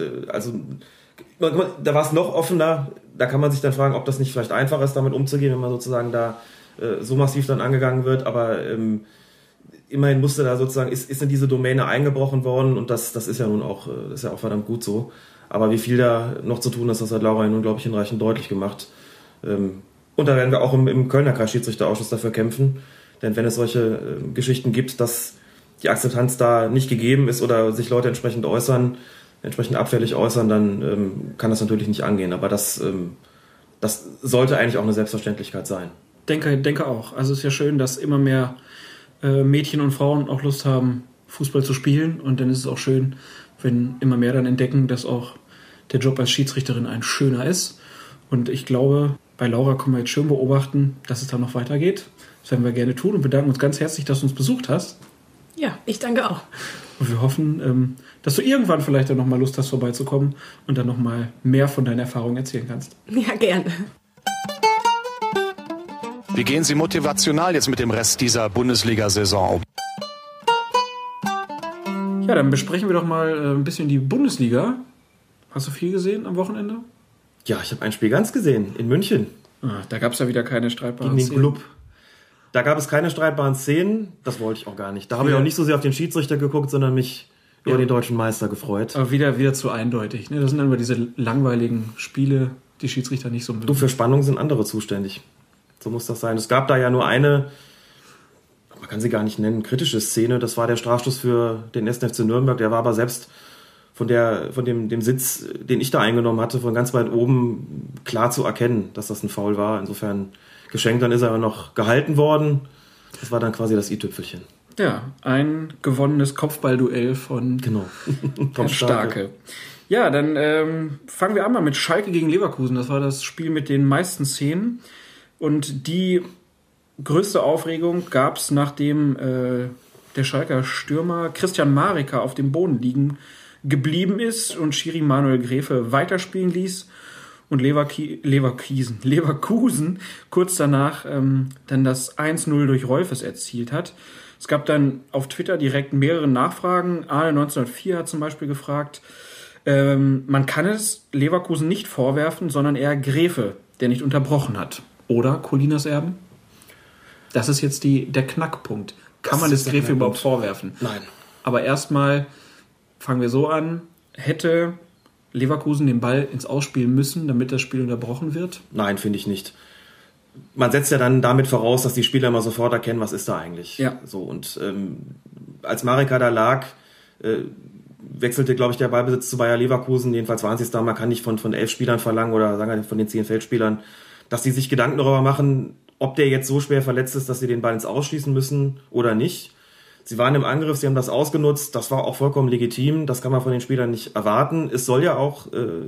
da war es noch offener. Da kann man sich dann fragen, ob das nicht vielleicht einfacher ist, damit umzugehen, wenn man sozusagen da so massiv dann angegangen wird, aber immerhin musste da sozusagen, ist in diese Domäne eingebrochen worden, und das ist ja nun auch, ist ja auch verdammt gut so. Aber wie viel da noch zu tun ist, das hat Laura nun, glaube ich, hinreichend deutlich gemacht. Und da werden wir auch im Kölner Kreisschiedsrichterausschuss dafür kämpfen, denn wenn es solche Geschichten gibt, dass die Akzeptanz da nicht gegeben ist oder sich Leute entsprechend abfällig äußern, dann kann das natürlich nicht angehen. Aber das sollte eigentlich auch eine Selbstverständlichkeit sein. Denke auch. Also es ist ja schön, dass immer mehr Mädchen und Frauen auch Lust haben, Fußball zu spielen. Und dann ist es auch schön, wenn immer mehr dann entdecken, dass auch der Job als Schiedsrichterin ein schöner ist. Und ich glaube, bei Laura können wir jetzt schön beobachten, dass es da noch weitergeht. Das werden wir gerne tun und bedanken uns ganz herzlich, dass du uns besucht hast. Ja, ich danke auch. Und wir hoffen, dass du irgendwann vielleicht dann nochmal Lust hast, vorbeizukommen und dann nochmal mehr von deinen Erfahrungen erzählen kannst. Ja, gerne. Wie gehen Sie motivational jetzt mit dem Rest dieser Bundesliga-Saison um? Ja, dann besprechen wir doch mal ein bisschen die Bundesliga. Hast du viel gesehen am Wochenende? Ja, ich habe ein Spiel ganz gesehen, in München. Da gab es ja wieder keine streitbaren Szenen. Gegen den Club. Da gab es keine streitbaren Szenen, das wollte ich auch gar nicht. Da habe ich auch nicht so sehr auf den Schiedsrichter geguckt, sondern mich über den deutschen Meister gefreut. Aber wieder zu eindeutig. Ne? Das sind dann immer diese langweiligen Spiele, die Schiedsrichter nicht so mögen. Du, für Spannung sind andere zuständig. So muss das sein. Es gab da ja nur eine, man kann sie gar nicht nennen, kritische Szene. Das war der Strafstoß für den 1. FC Nürnberg. Der war aber selbst von dem Sitz, den ich da eingenommen hatte, von ganz weit oben klar zu erkennen, dass das ein Foul war. Insofern geschenkt, dann ist er aber noch gehalten worden. Das war dann quasi das i-Tüpfelchen. Ja, ein gewonnenes Kopfballduell von Tom Starke. Ja, dann fangen wir an mal mit Schalke gegen Leverkusen. Das war das Spiel mit den meisten Szenen. Und die größte Aufregung gab es, nachdem der Schalker Stürmer Christian Mareka auf dem Boden liegen geblieben ist und Schiri Manuel Gräfe weiterspielen ließ und Leverkusen kurz danach dann das 1-0 durch Rolfes erzielt hat. Es gab dann auf Twitter direkt mehrere Nachfragen. Arne 1904 hat zum Beispiel gefragt, man kann es Leverkusen nicht vorwerfen, sondern eher Gräfe, der nicht unterbrochen hat. Oder Colinas Erben? Das ist jetzt der Knackpunkt. Kann man das Grefel überhaupt vorwerfen? Nein. Aber erstmal fangen wir so an. Hätte Leverkusen den Ball ins Ausspielen müssen, damit das Spiel unterbrochen wird? Nein, finde ich nicht. Man setzt ja dann damit voraus, dass die Spieler immer sofort erkennen, was ist da eigentlich. Ja. So, und als Marika da lag, wechselte, glaube ich, der Ballbesitz zu Bayer Leverkusen. Jedenfalls waren sie es da. Man kann nicht von 11 Spielern verlangen oder sagen wir von den 10 Feldspielern, dass die sich Gedanken darüber machen, ob der jetzt so schwer verletzt ist, dass sie den Ball ins Ausschießen müssen oder nicht. Sie waren im Angriff, sie haben das ausgenutzt. Das war auch vollkommen legitim. Das kann man von den Spielern nicht erwarten. Es soll ja auch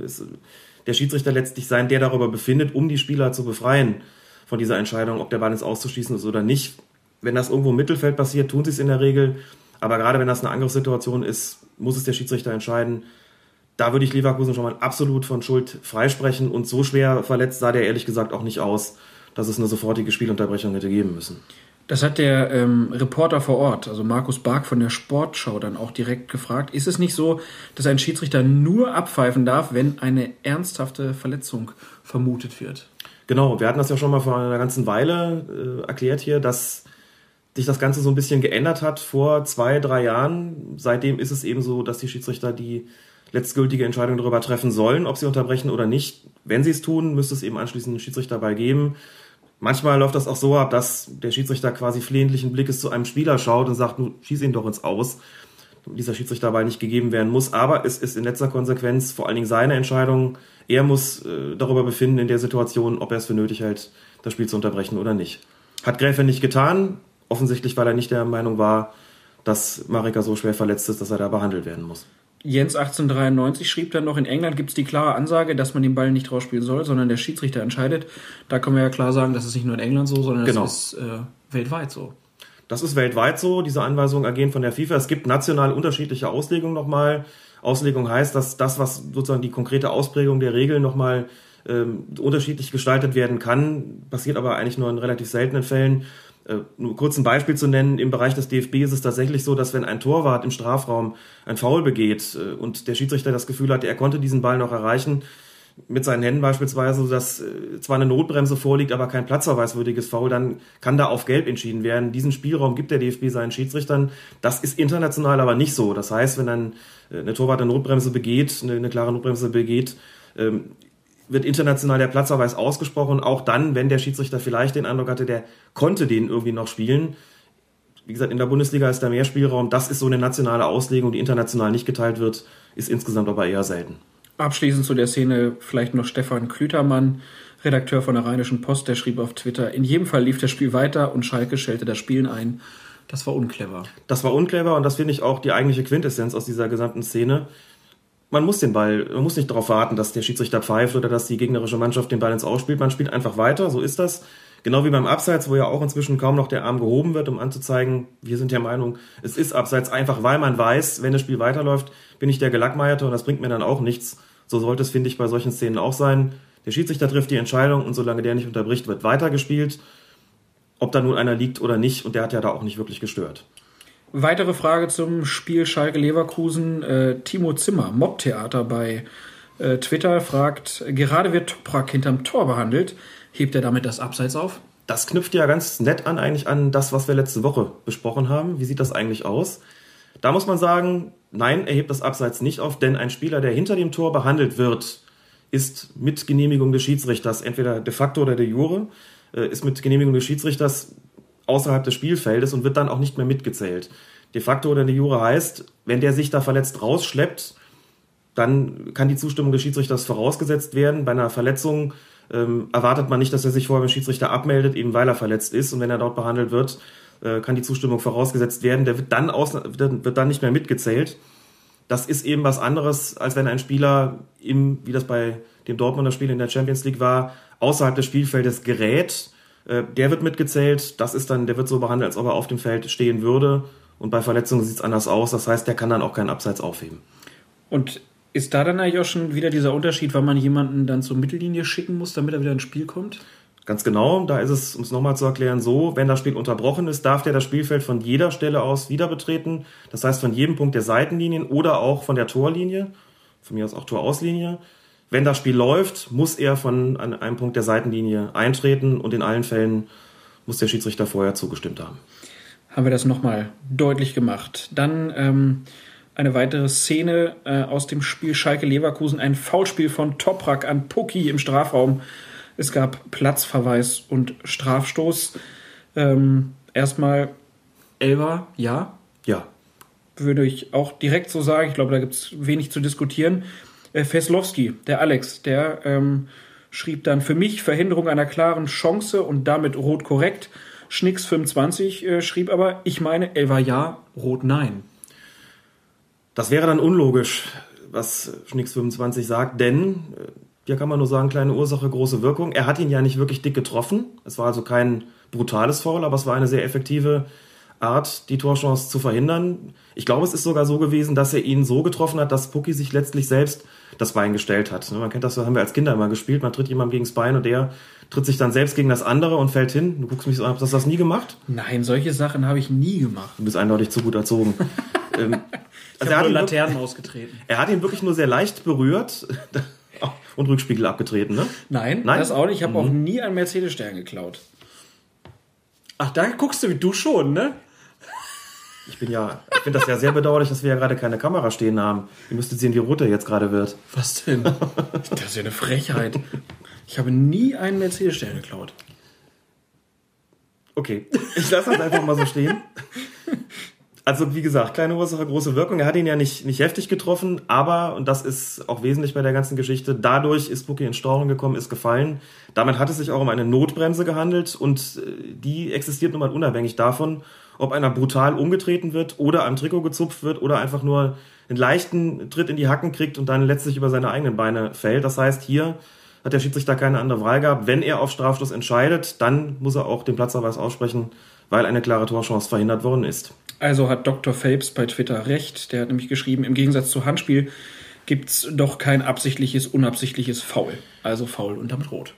der Schiedsrichter letztlich sein, der darüber befindet, um die Spieler zu befreien von dieser Entscheidung, ob der Ball ins Auszuschießen ist oder nicht. Wenn das irgendwo im Mittelfeld passiert, tun sie es in der Regel. Aber gerade wenn das eine Angriffssituation ist, muss es der Schiedsrichter entscheiden. Da würde ich Leverkusen schon mal absolut von Schuld freisprechen. Und so schwer verletzt sah der ehrlich gesagt auch nicht aus, dass es eine sofortige Spielunterbrechung hätte geben müssen. Das hat der Reporter vor Ort, also Markus Bark von der Sportschau, dann auch direkt gefragt. Ist es nicht so, dass ein Schiedsrichter nur abpfeifen darf, wenn eine ernsthafte Verletzung vermutet wird? Genau, wir hatten das ja schon mal vor einer ganzen Weile erklärt hier, dass sich das Ganze so ein bisschen geändert hat vor 2-3 Jahren. Seitdem ist es eben so, dass die Schiedsrichter die letztgültige Entscheidung darüber treffen sollen, ob sie unterbrechen oder nicht. Wenn sie es tun, müsste es eben anschließend einen Schiedsrichterball geben. Manchmal läuft das auch so ab, dass der Schiedsrichter quasi flehentlichen Blickes zu einem Spieler schaut und sagt, du schieß ihn doch ins Aus, damit dieser Schiedsrichterball nicht gegeben werden muss. Aber es ist in letzter Konsequenz vor allen Dingen seine Entscheidung. Er muss darüber befinden in der Situation, ob er es für nötig hält, das Spiel zu unterbrechen oder nicht. Hat Gräfe nicht getan, offensichtlich, weil er nicht der Meinung war, dass Marika so schwer verletzt ist, dass er da behandelt werden muss. Jens 1893 schrieb dann noch, in England gibt es die klare Ansage, dass man den Ball nicht rausspielen soll, sondern der Schiedsrichter entscheidet. Da können wir ja klar sagen, das ist nicht nur in England so, sondern das ist weltweit so. Das ist weltweit so. Diese Anweisungen ergehen von der FIFA. Es gibt national unterschiedliche Auslegungen nochmal. Auslegung heißt, dass das, was sozusagen die konkrete Ausprägung der Regeln nochmal unterschiedlich gestaltet werden kann, passiert aber eigentlich nur in relativ seltenen Fällen. Nur kurz ein Beispiel zu nennen, im Bereich des DFB ist es tatsächlich so, dass wenn ein Torwart im Strafraum ein Foul begeht und der Schiedsrichter das Gefühl hat, er konnte diesen Ball noch erreichen, mit seinen Händen beispielsweise, dass zwar eine Notbremse vorliegt, aber kein platzverweiswürdiges Foul, dann kann da auf Gelb entschieden werden. Diesen Spielraum gibt der DFB seinen Schiedsrichtern. Das ist international aber nicht so. Das heißt, wenn dann eine Torwart eine Notbremse begeht, eine klare Notbremse begeht, wird international der Platzverweis ausgesprochen, auch dann, wenn der Schiedsrichter vielleicht den Eindruck hatte, der konnte den irgendwie noch spielen. Wie gesagt, in der Bundesliga ist da mehr Spielraum. Das ist so eine nationale Auslegung, die international nicht geteilt wird, ist insgesamt aber eher selten. Abschließend zu der Szene vielleicht noch Stefan Klütermann, Redakteur von der Rheinischen Post, der schrieb auf Twitter, in jedem Fall lief das Spiel weiter und Schalke stellte das Spielen ein. Das war unclever. Das war unclever und das finde ich auch die eigentliche Quintessenz aus dieser gesamten Szene. Man muss nicht darauf warten, dass der Schiedsrichter pfeift oder dass die gegnerische Mannschaft den Ball ins Ausspielt. Man spielt einfach weiter, so ist das. Genau wie beim Abseits, wo ja auch inzwischen kaum noch der Arm gehoben wird, um anzuzeigen, wir sind der Meinung, es ist Abseits, einfach weil man weiß, wenn das Spiel weiterläuft, bin ich der Gelackmeierte und das bringt mir dann auch nichts. So sollte es, finde ich, bei solchen Szenen auch sein. Der Schiedsrichter trifft die Entscheidung und solange der nicht unterbricht, wird weitergespielt. Ob da nun einer liegt oder nicht, und der hat ja da auch nicht wirklich gestört. Weitere Frage zum Spiel Schalke-Leverkusen. Timo Zimmer, Mob-Theater bei Twitter, fragt, gerade wird Toprak hinterm Tor behandelt. Hebt er damit das Abseits auf? Das knüpft ja ganz nett eigentlich an das, was wir letzte Woche besprochen haben. Wie sieht das eigentlich aus? Da muss man sagen, nein, er hebt das Abseits nicht auf, denn ein Spieler, der hinter dem Tor behandelt wird, ist mit Genehmigung des Schiedsrichters, entweder de facto oder de jure, ist mit Genehmigung des Schiedsrichters außerhalb des Spielfeldes und wird dann auch nicht mehr mitgezählt. De facto oder de jure heißt, wenn der sich da verletzt rausschleppt, dann kann die Zustimmung des Schiedsrichters vorausgesetzt werden. Bei einer Verletzung erwartet man nicht, dass er sich vorher beim Schiedsrichter abmeldet, eben weil er verletzt ist. Und wenn er dort behandelt wird, kann die Zustimmung vorausgesetzt werden. Der wird dann nicht mehr mitgezählt. Das ist eben was anderes, als wenn ein Spieler, wie das bei dem Dortmunder Spiel in der Champions League war, außerhalb des Spielfeldes gerät. Der wird mitgezählt. Der wird so behandelt, als ob er auf dem Feld stehen würde. Und bei Verletzungen sieht es anders aus. Das heißt, der kann dann auch keinen Abseits aufheben. Und ist da dann eigentlich auch schon wieder dieser Unterschied, weil man jemanden dann zur Mittellinie schicken muss, damit er wieder ins Spiel kommt? Ganz genau. Da ist es, um es nochmal zu erklären, so, wenn das Spiel unterbrochen ist, darf der das Spielfeld von jeder Stelle aus wieder betreten. Das heißt, von jedem Punkt der Seitenlinien oder auch von der Torlinie. Von mir aus auch Torauslinie. Wenn das Spiel läuft, muss er an einem Punkt der Seitenlinie eintreten und in allen Fällen muss der Schiedsrichter vorher zugestimmt haben. Haben wir das nochmal deutlich gemacht. Dann eine weitere Szene aus dem Spiel Schalke-Leverkusen, ein Foulspiel von Toprak an Pucki im Strafraum. Es gab Platzverweis und Strafstoß. Erstmal Elfer, ja. Ja. Würde ich auch direkt so sagen. Ich glaube, da gibt es wenig zu diskutieren. Veslowski, der Alex, der schrieb dann: für mich Verhinderung einer klaren Chance und damit rot korrekt. Schnicks 25 schrieb aber: ich meine, Elfer ja, rot nein. Das wäre dann unlogisch, was Schnicks 25 sagt, denn hier kann man nur sagen, kleine Ursache, große Wirkung. Er hat ihn ja nicht wirklich dick getroffen. Es war also kein brutales Foul, aber es war eine sehr effektive Art, die Torchance zu verhindern. Ich glaube, es ist sogar so gewesen, dass er ihn so getroffen hat, dass Pucki sich letztlich selbst das Bein gestellt hat. Man kennt das, haben wir als Kinder immer gespielt. Man tritt jemandem gegen das Bein und der tritt sich dann selbst gegen das andere und fällt hin. Du guckst mich so an, hast du das nie gemacht? Nein, solche Sachen habe ich nie gemacht. Du bist eindeutig zu gut erzogen. Also er hat nur Laternen ausgetreten. Er hat ihn wirklich nur sehr leicht berührt und Rückspiegel abgetreten, ne? Nein, das auch nicht. Ich habe auch nie einen Mercedes-Stern geklaut. Ach, da guckst du schon, ne? Ich finde das ja sehr bedauerlich, dass wir ja gerade keine Kamera stehen haben. Ihr müsstet sehen, wie rot er jetzt gerade wird. Was denn? Das ist ja eine Frechheit. Ich habe nie einen Mercedes-Stern geklaut. Okay, ich lasse das einfach mal so stehen. Also wie gesagt, kleine Ursache, große Wirkung. Er hat ihn ja nicht heftig getroffen, aber, und das ist auch wesentlich bei der ganzen Geschichte, dadurch ist Pucki in Stauchen gekommen, ist gefallen. Damit hat es sich auch um eine Notbremse gehandelt und die existiert nun mal unabhängig davon, ob einer brutal umgetreten wird oder am Trikot gezupft wird oder einfach nur einen leichten Tritt in die Hacken kriegt und dann letztlich über seine eigenen Beine fällt. Das heißt, hier hat der Schiedsrichter keine andere Wahl gehabt. Wenn er auf Strafstoß entscheidet, dann muss er auch den Platzverweis aussprechen, weil eine klare Torchance verhindert worden ist. Also hat Dr. Phelps bei Twitter recht. Der hat nämlich geschrieben, im Gegensatz zu Handspiel gibt's doch kein absichtliches, unabsichtliches Foul. Also Foul und damit rot.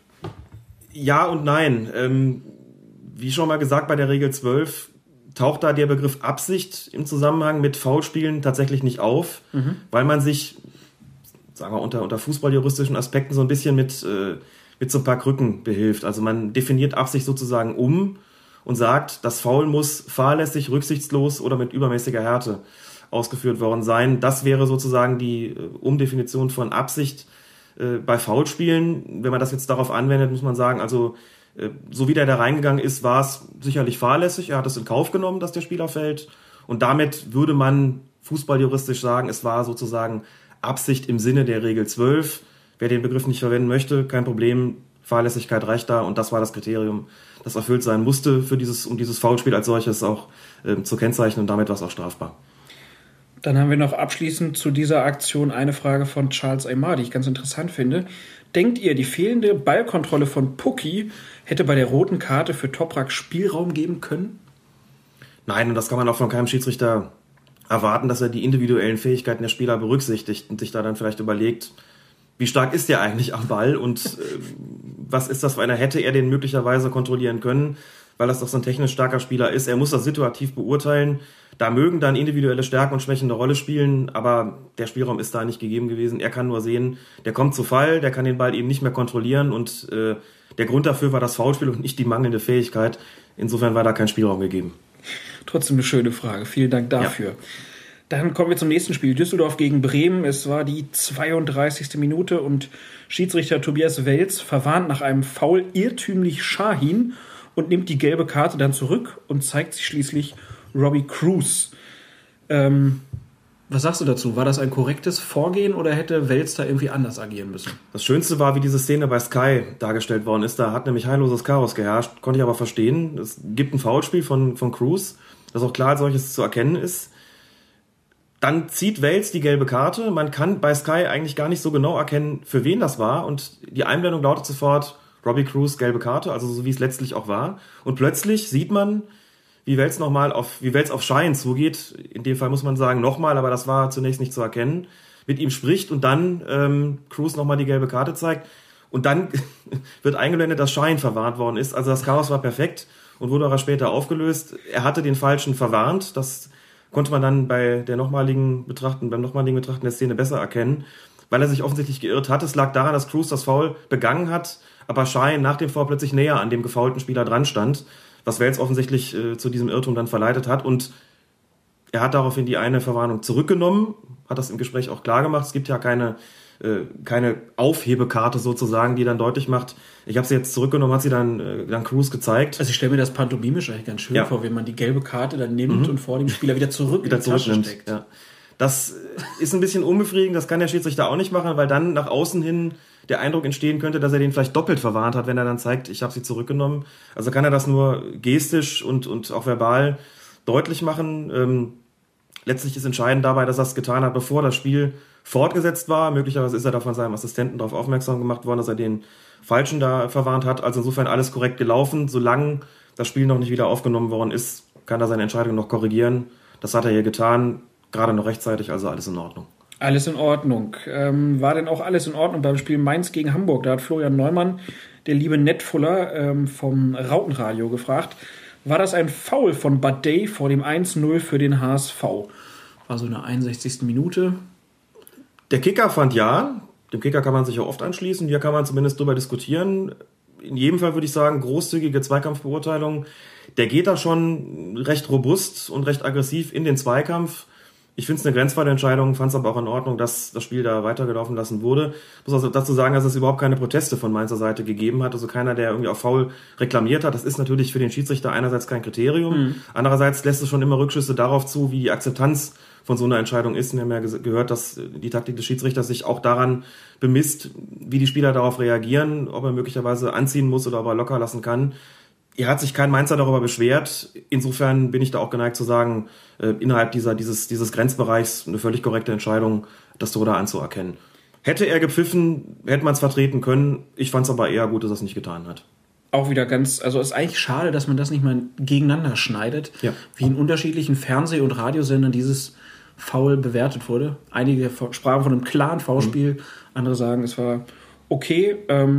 Ja und nein. Wie schon mal gesagt, bei der Regel 12 taucht da der Begriff Absicht im Zusammenhang mit Foulspielen tatsächlich nicht auf, weil man sich, sagen wir, unter fußballjuristischen Aspekten so ein bisschen mit so ein paar Krücken behilft. Also man definiert Absicht sozusagen und sagt, das Foul muss fahrlässig, rücksichtslos oder mit übermäßiger Härte ausgeführt worden sein. Das wäre sozusagen die Umdefinition von Absicht bei Foulspielen. Wenn man das jetzt darauf anwendet, muss man sagen, also so wie der da reingegangen ist, war es sicherlich fahrlässig. Er hat es in Kauf genommen, dass der Spieler fällt. Und damit würde man fußballjuristisch sagen, es war sozusagen Absicht im Sinne der Regel 12. Wer den Begriff nicht verwenden möchte, kein Problem. Fahrlässigkeit reicht da und das war das Kriterium, das erfüllt sein musste, um dieses Foulspiel als solches auch zu kennzeichnen und damit war es auch strafbar. Dann haben wir noch abschließend zu dieser Aktion eine Frage von Charles Aymar, die ich ganz interessant finde. Denkt ihr, die fehlende Ballkontrolle von Pucki hätte bei der roten Karte für Toprak Spielraum geben können? Nein, und das kann man auch von keinem Schiedsrichter erwarten, dass er die individuellen Fähigkeiten der Spieler berücksichtigt und sich da dann vielleicht überlegt, wie stark ist der eigentlich am Ball und was ist das für einer? Hätte er den möglicherweise kontrollieren können, weil das doch so ein technisch starker Spieler ist. Er muss das situativ beurteilen. Da mögen dann individuelle Stärken und Schwächen eine Rolle spielen, aber der Spielraum ist da nicht gegeben gewesen. Er kann nur sehen, der kommt zu Fall, der kann den Ball eben nicht mehr kontrollieren und der Grund dafür war das Foulspiel und nicht die mangelnde Fähigkeit. Insofern war da kein Spielraum gegeben. Trotzdem eine schöne Frage. Vielen Dank dafür. Ja. Dann kommen wir zum nächsten Spiel. Düsseldorf gegen Bremen. Es war die 32. Minute und Schiedsrichter Tobias Welz verwarnt nach einem Foul irrtümlich Şahin und nimmt die gelbe Karte dann zurück und zeigt sich schließlich Robbie Cruz. Was sagst du dazu? War das ein korrektes Vorgehen oder hätte Welz da irgendwie anders agieren müssen? Das Schönste war, wie diese Szene bei Sky dargestellt worden ist. Da hat nämlich heilloses Chaos geherrscht. Konnte ich aber verstehen. Es gibt ein Foulspiel von Cruz, das auch klar als solches zu erkennen ist. Dann zieht Welz die gelbe Karte. Man kann bei Sky eigentlich gar nicht so genau erkennen, für wen das war. Und die Einblendung lautet sofort, Robbie Cruz, gelbe Karte, also so wie es letztlich auch war. Und plötzlich sieht man, wie Welz auf Şahin zugeht. In dem Fall muss man sagen, nochmal, aber das war zunächst nicht zu erkennen. Mit ihm spricht und dann Cruz nochmal die gelbe Karte zeigt. Und dann wird eingeblendet, dass Şahin verwarnt worden ist. Also das Chaos war perfekt und wurde auch später aufgelöst. Er hatte den Falschen verwarnt. Das konnte man dann beim nochmaligen Betrachten der Szene besser erkennen, weil er sich offensichtlich geirrt hat. Es lag daran, dass Cruz das Foul begangen hat, aber Şahin nach dem Foul plötzlich näher an dem gefoulten Spieler dran stand, was Wels offensichtlich zu diesem Irrtum dann verleitet hat. Und er hat daraufhin die eine Verwarnung zurückgenommen, hat das im Gespräch auch klar gemacht. Es gibt ja keine Aufhebekarte sozusagen, die dann deutlich macht, ich habe sie jetzt zurückgenommen, hat sie dann Cruz gezeigt. Also ich stelle mir das pantomimisch eigentlich ganz schön vor, wenn man die gelbe Karte dann nimmt und vor dem Spieler wieder zurück in die Tasche steckt. Ja. Das ist ein bisschen unbefriedigend, das kann der Schiedsrichter auch nicht machen, weil dann nach außen hin der Eindruck entstehen könnte, dass er den vielleicht doppelt verwarnt hat, wenn er dann zeigt, ich habe sie zurückgenommen. Also kann er das nur gestisch und auch verbal deutlich machen. Letztlich ist entscheidend dabei, dass er es getan hat, bevor das Spiel fortgesetzt war. Möglicherweise ist er da von seinem Assistenten darauf aufmerksam gemacht worden, dass er den Falschen da verwarnt hat. Also insofern alles korrekt gelaufen. Solange das Spiel noch nicht wieder aufgenommen worden ist, kann er seine Entscheidung noch korrigieren. Das hat er hier getan, gerade noch rechtzeitig, also alles in Ordnung. Alles in Ordnung. War denn auch alles in Ordnung beim Spiel Mainz gegen Hamburg? Da hat Florian Neumann, der liebe Nettfuller vom Rautenradio, gefragt, war das ein Foul von Badei vor dem 1-0 für den HSV? War so eine 61. Minute. Der Kicker fand ja. Dem Kicker kann man sich ja oft anschließen. Hier kann man zumindest drüber diskutieren. In jedem Fall würde ich sagen, großzügige Zweikampfbeurteilung. Der geht da schon recht robust und recht aggressiv in den Zweikampf. Ich finde es eine Grenzfallentscheidung, fand es aber auch in Ordnung, dass das Spiel da weitergelaufen lassen wurde. Ich muss also dazu sagen, dass es überhaupt keine Proteste von Mainzer Seite gegeben hat. Also keiner, der irgendwie auf Foul reklamiert hat. Das ist natürlich für den Schiedsrichter einerseits kein Kriterium. Andererseits lässt es schon immer Rückschlüsse darauf zu, wie die Akzeptanz von so einer Entscheidung ist. Wir haben ja gehört, dass die Taktik des Schiedsrichters sich auch daran bemisst, wie die Spieler darauf reagieren, ob er möglicherweise anziehen muss oder ob er locker lassen kann. Hier hat sich kein Mainzer darüber beschwert. Insofern bin ich da auch geneigt zu sagen, innerhalb dieses Grenzbereichs eine völlig korrekte Entscheidung, das so da anzuerkennen. Hätte er gepfiffen, hätte man es vertreten können. Ich fand es aber eher gut, dass er es nicht getan hat. Auch wieder also ist eigentlich schade, dass man das nicht mal gegeneinander schneidet, wie in unterschiedlichen Fernseh- und Radiosendern dieses Foul bewertet wurde. Einige sprachen von einem klaren Foulspiel, andere sagen, es war okay.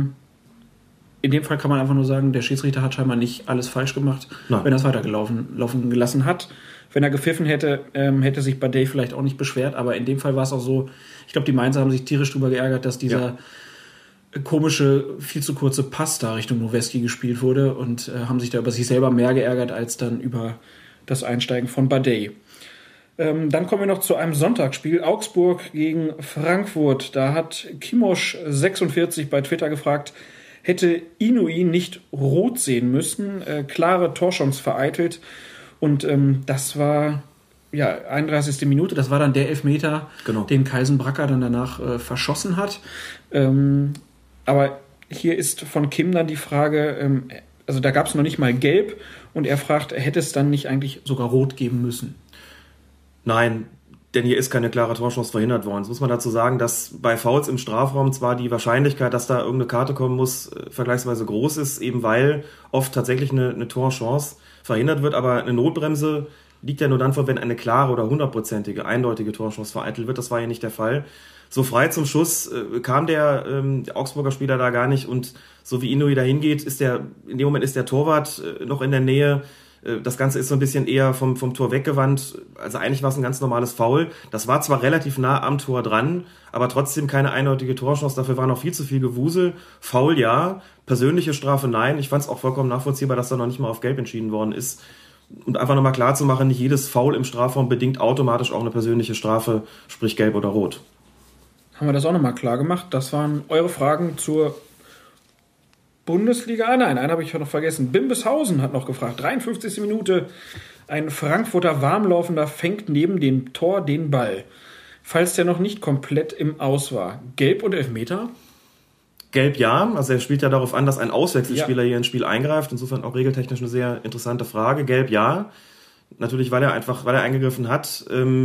In dem Fall kann man einfach nur sagen, der Schiedsrichter hat scheinbar nicht alles falsch gemacht, wenn er es laufen gelassen hat. Wenn er gepfiffen hätte, hätte sich Badei vielleicht auch nicht beschwert, aber in dem Fall war es auch so, ich glaube, die Mainzer haben sich tierisch drüber geärgert, dass dieser komische, viel zu kurze Pass da Richtung Noweski gespielt wurde und haben sich da über sich selber mehr geärgert, als dann über das Einsteigen von Badei. Dann kommen wir noch zu einem Sonntagsspiel, Augsburg gegen Frankfurt. Da hat Kimosch46 bei Twitter gefragt, hätte Inouye nicht rot sehen müssen, klare Torchance vereitelt und das war 31. Minute, das war dann der Elfmeter, den Keisenbracker dann danach verschossen hat. Aber hier ist von Kim dann die Frage, also da gab es noch nicht mal gelb und er fragt, hätte es dann nicht eigentlich sogar rot geben müssen? Nein, denn hier ist keine klare Torchance verhindert worden. Jetzt muss man dazu sagen, dass bei Fouls im Strafraum zwar die Wahrscheinlichkeit, dass da irgendeine Karte kommen muss, vergleichsweise groß ist, eben weil oft tatsächlich eine Torchance verhindert wird, aber eine Notbremse liegt ja nur dann vor, wenn eine klare oder 100%ige, eindeutige Torchance vereitelt wird. Das war hier nicht der Fall. So frei zum Schuss kam der Augsburger Spieler da gar nicht und so wie Inouye da hingeht, in dem Moment ist der Torwart noch in der Nähe. Das Ganze ist so ein bisschen eher vom Tor weggewandt. Also eigentlich war es ein ganz normales Foul. Das war zwar relativ nah am Tor dran, aber trotzdem keine eindeutige Torchance. Dafür war noch viel zu viel Gewusel. Foul ja, persönliche Strafe nein. Ich fand es auch vollkommen nachvollziehbar, dass da noch nicht mal auf Gelb entschieden worden ist. Und einfach nochmal klar zu machen, nicht jedes Foul im Strafraum bedingt automatisch auch eine persönliche Strafe, sprich Gelb oder Rot. Haben wir das auch nochmal klar gemacht? Das waren eure Fragen zur Bundesliga. Nein, einen habe ich noch vergessen. Bimbeshausen hat noch gefragt. 53. Minute. Ein Frankfurter Warmlaufender fängt neben dem Tor den Ball. Falls der noch nicht komplett im Aus war. Gelb und Elfmeter? Gelb ja. Also er spielt ja darauf an, dass ein Auswechselspieler hier ins Spiel eingreift. Insofern auch regeltechnisch eine sehr interessante Frage. Gelb ja. Natürlich, weil er eingegriffen hat.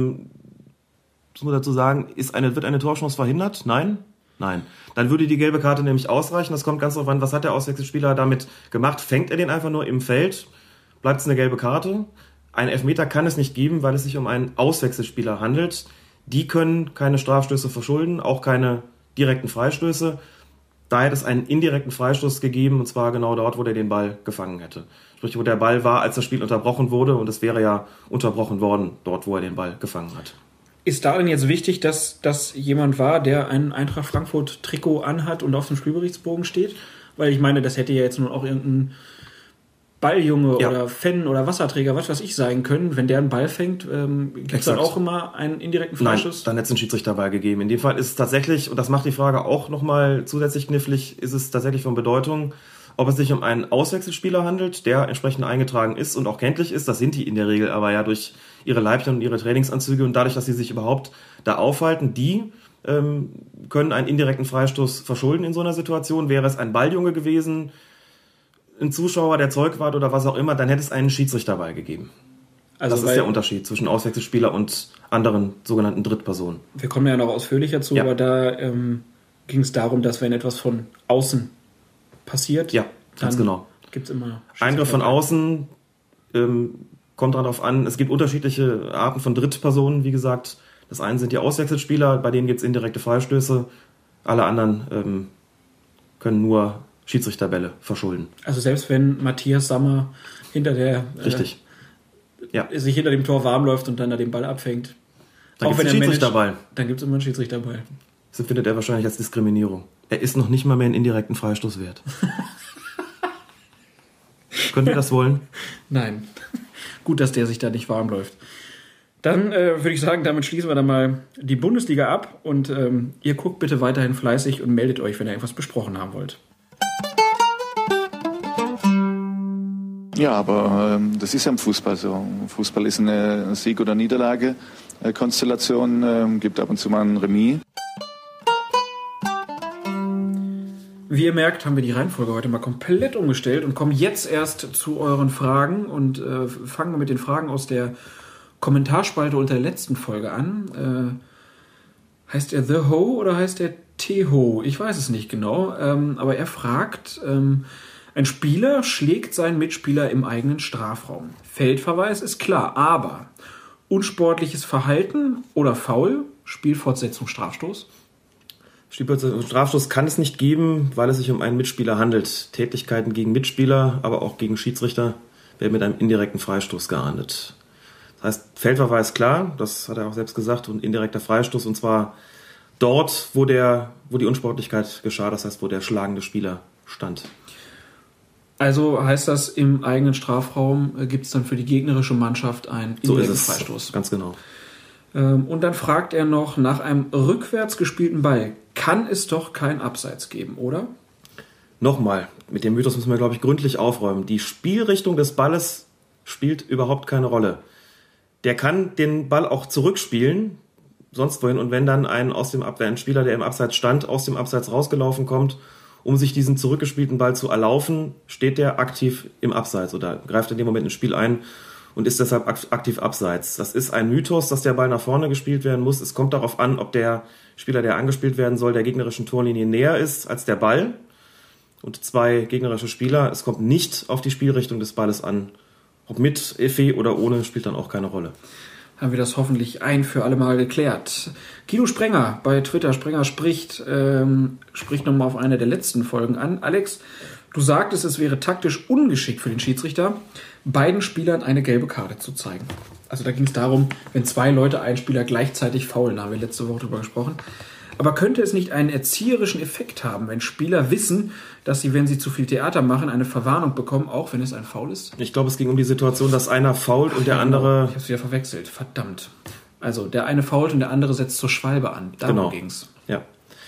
Muss man dazu sagen, wird eine Torchance verhindert? Nein. Dann würde die gelbe Karte nämlich ausreichen. Das kommt ganz darauf an, was hat der Auswechselspieler damit gemacht? Fängt er den einfach nur im Feld? Bleibt es eine gelbe Karte? Ein Elfmeter kann es nicht geben, weil es sich um einen Auswechselspieler handelt. Die können keine Strafstöße verschulden, auch keine direkten Freistöße. Da hätte es einen indirekten Freistoß gegeben, und zwar genau dort, wo der den Ball gefangen hätte. Sprich, wo der Ball war, als das Spiel unterbrochen wurde, und es wäre ja unterbrochen worden, dort, wo er den Ball gefangen hat. Ist da denn jetzt wichtig, dass das jemand war, der ein Eintracht Frankfurt-Trikot anhat und auf dem Spielberichtsbogen steht? Weil ich meine, das hätte ja jetzt nun auch irgendein Balljunge oder Fan oder Wasserträger, was weiß ich, sein können. Wenn der einen Ball fängt, gibt es dann auch immer einen indirekten Freischuss? Nein, dann hätte es einen Schiedsrichterball gegeben. In dem Fall ist es tatsächlich, und das macht die Frage auch nochmal zusätzlich knifflig, ist es tatsächlich von Bedeutung, ob es sich um einen Auswechselspieler handelt, der entsprechend eingetragen ist und auch kenntlich ist. Das sind die in der Regel aber ja durch ihre Leibchen und ihre Trainingsanzüge und dadurch, dass sie sich überhaupt da aufhalten, die können einen indirekten Freistoß verschulden in so einer Situation. Wäre es ein Balljunge gewesen, ein Zuschauer, der Zeugwart oder was auch immer, dann hätte es einen Schiedsrichterball gegeben. Also das ist der Unterschied zwischen Auswechselspieler und anderen sogenannten Drittpersonen. Wir kommen ja noch ausführlicher zu, aber da ging es darum, dass wenn etwas von außen passiert, ganz genau. Gibt es immer Eingriff von außen, kommt darauf an, es gibt unterschiedliche Arten von Drittpersonen, wie gesagt. Das eine sind die Auswechselspieler, bei denen gibt es indirekte Freistöße. Alle anderen können nur Schiedsrichterbälle verschulden. Also selbst wenn Matthias Sammer hinter der Richtig. sich hinter dem Tor warm läuft und dann da den Ball abfängt, dann gibt es einen Schiedsrichterball. Dann gibt es immer einen Schiedsrichterball. Das empfindet er wahrscheinlich als Diskriminierung. Er ist noch nicht mal mehr einen indirekten Freistoß wert. Können wir das wollen? Nein. Gut, dass der sich da nicht warm läuft. Dann würde ich sagen, damit schließen wir dann mal die Bundesliga ab und ihr guckt bitte weiterhin fleißig und meldet euch, wenn ihr irgendwas besprochen haben wollt. Ja, aber das ist ja im Fußball so. Fußball ist eine Sieg- oder Niederlage-Konstellation, gibt ab und zu mal ein Remis. Wie ihr merkt, haben wir die Reihenfolge heute mal komplett umgestellt und kommen jetzt erst zu euren Fragen und fangen wir mit den Fragen aus der Kommentarspalte unter der letzten Folge an. Heißt er The Ho oder heißt er T-Ho? Ich weiß es nicht genau, aber er fragt, ein Spieler schlägt seinen Mitspieler im eigenen Strafraum. Feldverweis ist klar, aber unsportliches Verhalten oder Foul, Spielfortsetzung, Strafstoß? Strafstoß kann es nicht geben, weil es sich um einen Mitspieler handelt. Tätigkeiten gegen Mitspieler, aber auch gegen Schiedsrichter werden mit einem indirekten Freistoß geahndet. Das heißt, Feldverweis klar, das hat er auch selbst gesagt, und indirekter Freistoß, und zwar dort, wo die Unsportlichkeit geschah, das heißt, wo der schlagende Spieler stand. Also heißt das, im eigenen Strafraum gibt es dann für die gegnerische Mannschaft einen indirekten Freistoß. Ganz genau. Und dann fragt er noch, nach einem rückwärts gespielten Ball kann es doch kein Abseits geben, oder? Nochmal, mit dem Mythos müssen wir, glaube ich, gründlich aufräumen. Die Spielrichtung des Balles spielt überhaupt keine Rolle. Der kann den Ball auch zurückspielen, sonst wohin. Und wenn dann ein Spieler, der im Abseits stand, aus dem Abseits rausgelaufen kommt, um sich diesen zurückgespielten Ball zu erlaufen, steht der aktiv im Abseits oder greift in dem Moment ins Spiel ein und ist deshalb aktiv abseits. Das ist ein Mythos, dass der Ball nach vorne gespielt werden muss. Es kommt darauf an, ob der Spieler, der angespielt werden soll, der gegnerischen Torlinie näher ist als der Ball und zwei gegnerische Spieler. Es kommt nicht auf die Spielrichtung des Balles an. Ob mit Effet oder ohne, spielt dann auch keine Rolle. Haben wir das hoffentlich ein für alle Mal geklärt. Guido Sprenger bei Twitter, Sprenger spricht nochmal auf eine der letzten Folgen an. Alex, du sagtest, es wäre taktisch ungeschickt für den Schiedsrichter, beiden Spielern eine gelbe Karte zu zeigen. Also da ging es darum, wenn zwei Leute einen Spieler gleichzeitig faulen, da haben wir letzte Woche drüber gesprochen. Aber könnte es nicht einen erzieherischen Effekt haben, wenn Spieler wissen, dass sie, wenn sie zu viel Theater machen, eine Verwarnung bekommen, auch wenn es ein Foul ist? Ich glaube, es ging um die Situation, dass einer fault und der andere... Ich habe es wieder verwechselt, verdammt. Also der eine fault und der andere setzt zur Schwalbe an. Darum ging's. Ja.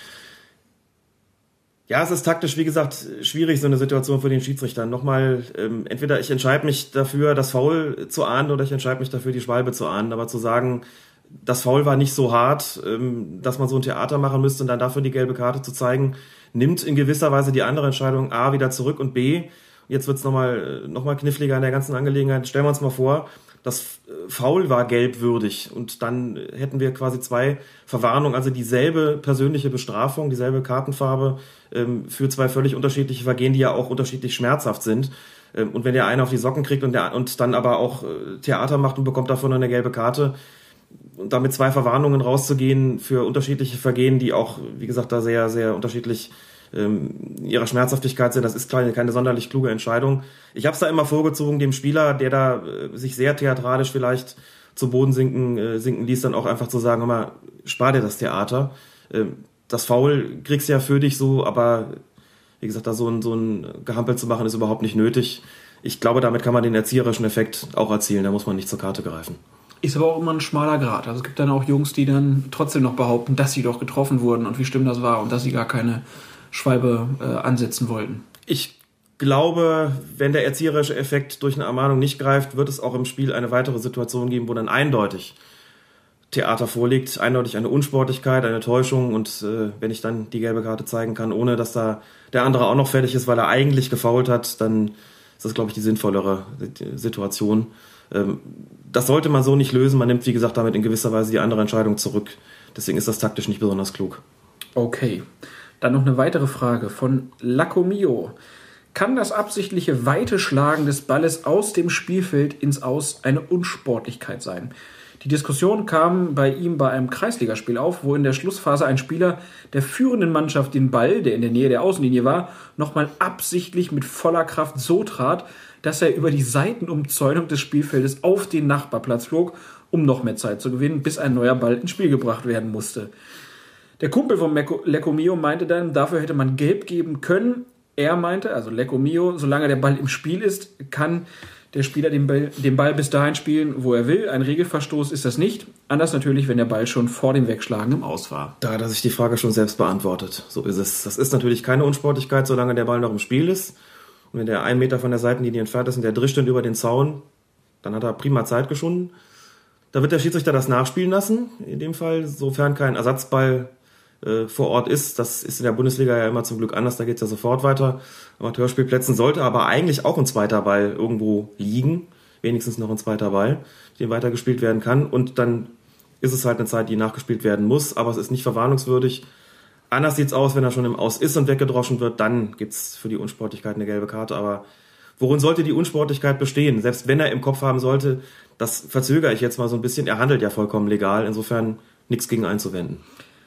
Ja, es ist taktisch, wie gesagt, schwierig, so eine Situation für den Schiedsrichter. Nochmal, entweder ich entscheide mich dafür, das Foul zu ahnden, oder ich entscheide mich dafür, die Schwalbe zu ahnden. Aber zu sagen, das Foul war nicht so hart, dass man so ein Theater machen müsste und dann dafür die gelbe Karte zu zeigen, nimmt in gewisser Weise die andere Entscheidung A wieder zurück und B, jetzt wird's noch mal kniffliger in der ganzen Angelegenheit. Stellen wir uns mal vor, das Foul war gelbwürdig und dann hätten wir quasi zwei Verwarnungen, also dieselbe persönliche Bestrafung, dieselbe Kartenfarbe für zwei völlig unterschiedliche Vergehen, die ja auch unterschiedlich schmerzhaft sind. Und wenn der eine auf die Socken kriegt und dann aber auch Theater macht und bekommt dafür noch eine gelbe Karte, und damit zwei Verwarnungen rauszugehen für unterschiedliche Vergehen, die auch, wie gesagt, da sehr, sehr unterschiedlich in ihrer Schmerzhaftigkeit sind, das ist keine sonderlich kluge Entscheidung. Ich habe es da immer vorgezogen, dem Spieler, der da sich sehr theatralisch vielleicht zu Boden sinken ließ, dann auch einfach zu sagen, hör mal, spar dir das Theater. Das Foul kriegst du ja für dich so, aber wie gesagt, da so ein Gehampel zu machen, ist überhaupt nicht nötig. Ich glaube, damit kann man den erzieherischen Effekt auch erzielen. Da muss man nicht zur Karte greifen. Ist aber auch immer ein schmaler Grat. Also es gibt dann auch Jungs, die dann trotzdem noch behaupten, dass sie doch getroffen wurden und wie schlimm das war und dass sie gar keine Schwalbe ansetzen wollten. Ich glaube, wenn der erzieherische Effekt durch eine Ermahnung nicht greift, wird es auch im Spiel eine weitere Situation geben, wo dann eindeutig Theater vorliegt, eindeutig eine Unsportlichkeit, eine Täuschung und wenn ich dann die gelbe Karte zeigen kann, ohne dass da der andere auch noch fertig ist, weil er eigentlich gefoult hat, dann ist das, glaube ich, die sinnvollere Situation. Das sollte man so nicht lösen. Man nimmt, wie gesagt, damit in gewisser Weise die andere Entscheidung zurück. Deswegen ist das taktisch nicht besonders klug. Okay. Dann noch eine weitere Frage von Lacomio. Kann das absichtliche weite Schlagen des Balles aus dem Spielfeld ins Aus eine Unsportlichkeit sein? Die Diskussion kam bei ihm bei einem Kreisligaspiel auf, wo in der Schlussphase ein Spieler der führenden Mannschaft den Ball, der in der Nähe der Außenlinie war, nochmal absichtlich mit voller Kraft so trat, dass er über die Seitenumzäunung des Spielfeldes auf den Nachbarplatz flog, um noch mehr Zeit zu gewinnen, bis ein neuer Ball ins Spiel gebracht werden musste. Der Kumpel von Lecomio meinte dann, dafür hätte man gelb geben können. Er meinte, also Lecomio, solange der Ball im Spiel ist, kann der Spieler den Ball bis dahin spielen, wo er will. Ein Regelverstoß ist das nicht. Anders natürlich, wenn der Ball schon vor dem Wegschlagen im Aus war. Da hat er sich die Frage schon selbst beantwortet. So ist es. Das ist natürlich keine Unsportlichkeit, solange der Ball noch im Spiel ist. Und wenn der 1 Meter von der Seitenlinie entfernt ist und der drischt über den Zaun, dann hat er prima Zeit geschunden. Da wird der Schiedsrichter das nachspielen lassen. In dem Fall, sofern kein Ersatzball vor Ort ist. Das ist in der Bundesliga ja immer zum Glück anders, da geht es ja sofort weiter. Amateurspielplätzen sollte aber eigentlich auch ein zweiter Ball irgendwo liegen, wenigstens noch ein zweiter Ball, den weitergespielt werden kann. Und dann ist es halt eine Zeit, die nachgespielt werden muss, aber es ist nicht verwarnungswürdig. Anders sieht's aus, wenn er schon im Aus ist und weggedroschen wird, dann gibt's für die Unsportlichkeit eine gelbe Karte. Aber worin sollte die Unsportlichkeit bestehen? Selbst wenn er im Kopf haben sollte, das verzögere ich jetzt mal so ein bisschen, er handelt ja vollkommen legal, insofern nichts gegen einzuwenden.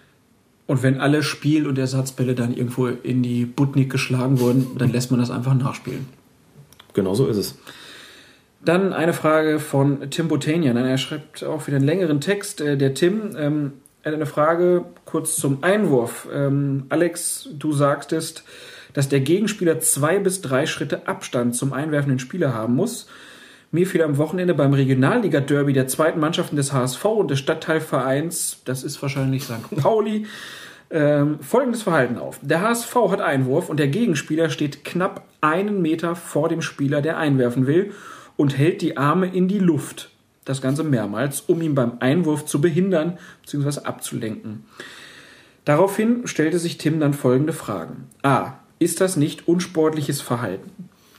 Und wenn alle Spiel- und Ersatzbälle dann irgendwo in die Butnik geschlagen wurden, dann lässt man das einfach nachspielen. Genau so ist es. Dann eine Frage von Tim Botanian. Er schreibt auch wieder einen längeren Text. Der Tim hat eine Frage kurz zum Einwurf. Alex, du sagtest, dass der Gegenspieler 2 bis 3 Schritte Abstand zum einwerfenden Spieler haben muss. Mir fiel am Wochenende beim Regionalliga-Derby der zweiten Mannschaften des HSV und des Stadtteilvereins, das ist wahrscheinlich St. Pauli, folgendes Verhalten auf. Der HSV hat Einwurf und der Gegenspieler steht knapp 1 Meter vor dem Spieler, der einwerfen will, und hält die Arme in die Luft. Das Ganze mehrmals, um ihn beim Einwurf zu behindern bzw. abzulenken. Daraufhin stellte sich Tim dann folgende Fragen. A. Ist das nicht unsportliches Verhalten?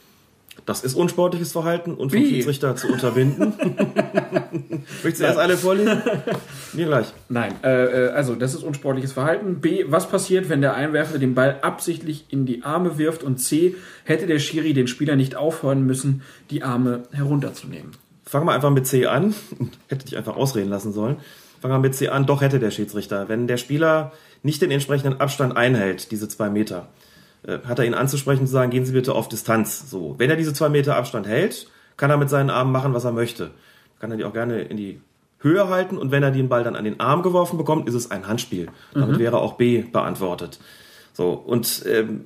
Das ist unsportliches Verhalten und vom Schiedsrichter zu unterbinden. Möchtest du erst alle vorlesen? Mir gleich. Nein, also das ist unsportliches Verhalten. B, was passiert, wenn der Einwerfer den Ball absichtlich in die Arme wirft? Und C, hätte der Schiri den Spieler nicht aufhören müssen, die Arme herunterzunehmen? Fangen wir einfach mit C an. Hätte dich einfach ausreden lassen sollen. Fangen wir mit C an. Doch hätte der Schiedsrichter. Wenn der Spieler nicht den entsprechenden Abstand einhält, diese 2 Meter, hat er ihn anzusprechen, zu sagen, gehen Sie bitte auf Distanz. So, wenn er diese 2 Meter Abstand hält, kann er mit seinen Armen machen, was er möchte. Kann er die auch gerne in die Höhe halten und wenn er den Ball dann an den Arm geworfen bekommt, ist es ein Handspiel. Damit wäre auch B beantwortet. So, und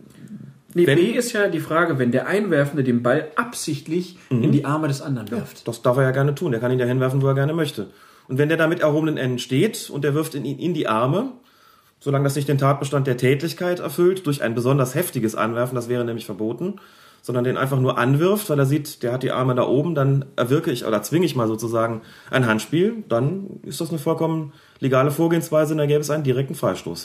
B ist ja die Frage, wenn der Einwerfende den Ball absichtlich in die Arme des anderen wirft. Ja, das darf er ja gerne tun. Der kann ihn ja hinwerfen, wo er gerne möchte. Und wenn der da mit erhobenen Enden steht und der wirft ihn in die Arme, solange das nicht den Tatbestand der Tätlichkeit erfüllt, durch ein besonders heftiges Anwerfen, das wäre nämlich verboten, sondern den einfach nur anwirft, weil er sieht, der hat die Arme da oben, dann erwirke ich oder zwinge ich mal sozusagen ein Handspiel, dann ist das eine vollkommen legale Vorgehensweise und da gäbe es einen direkten Freistoß.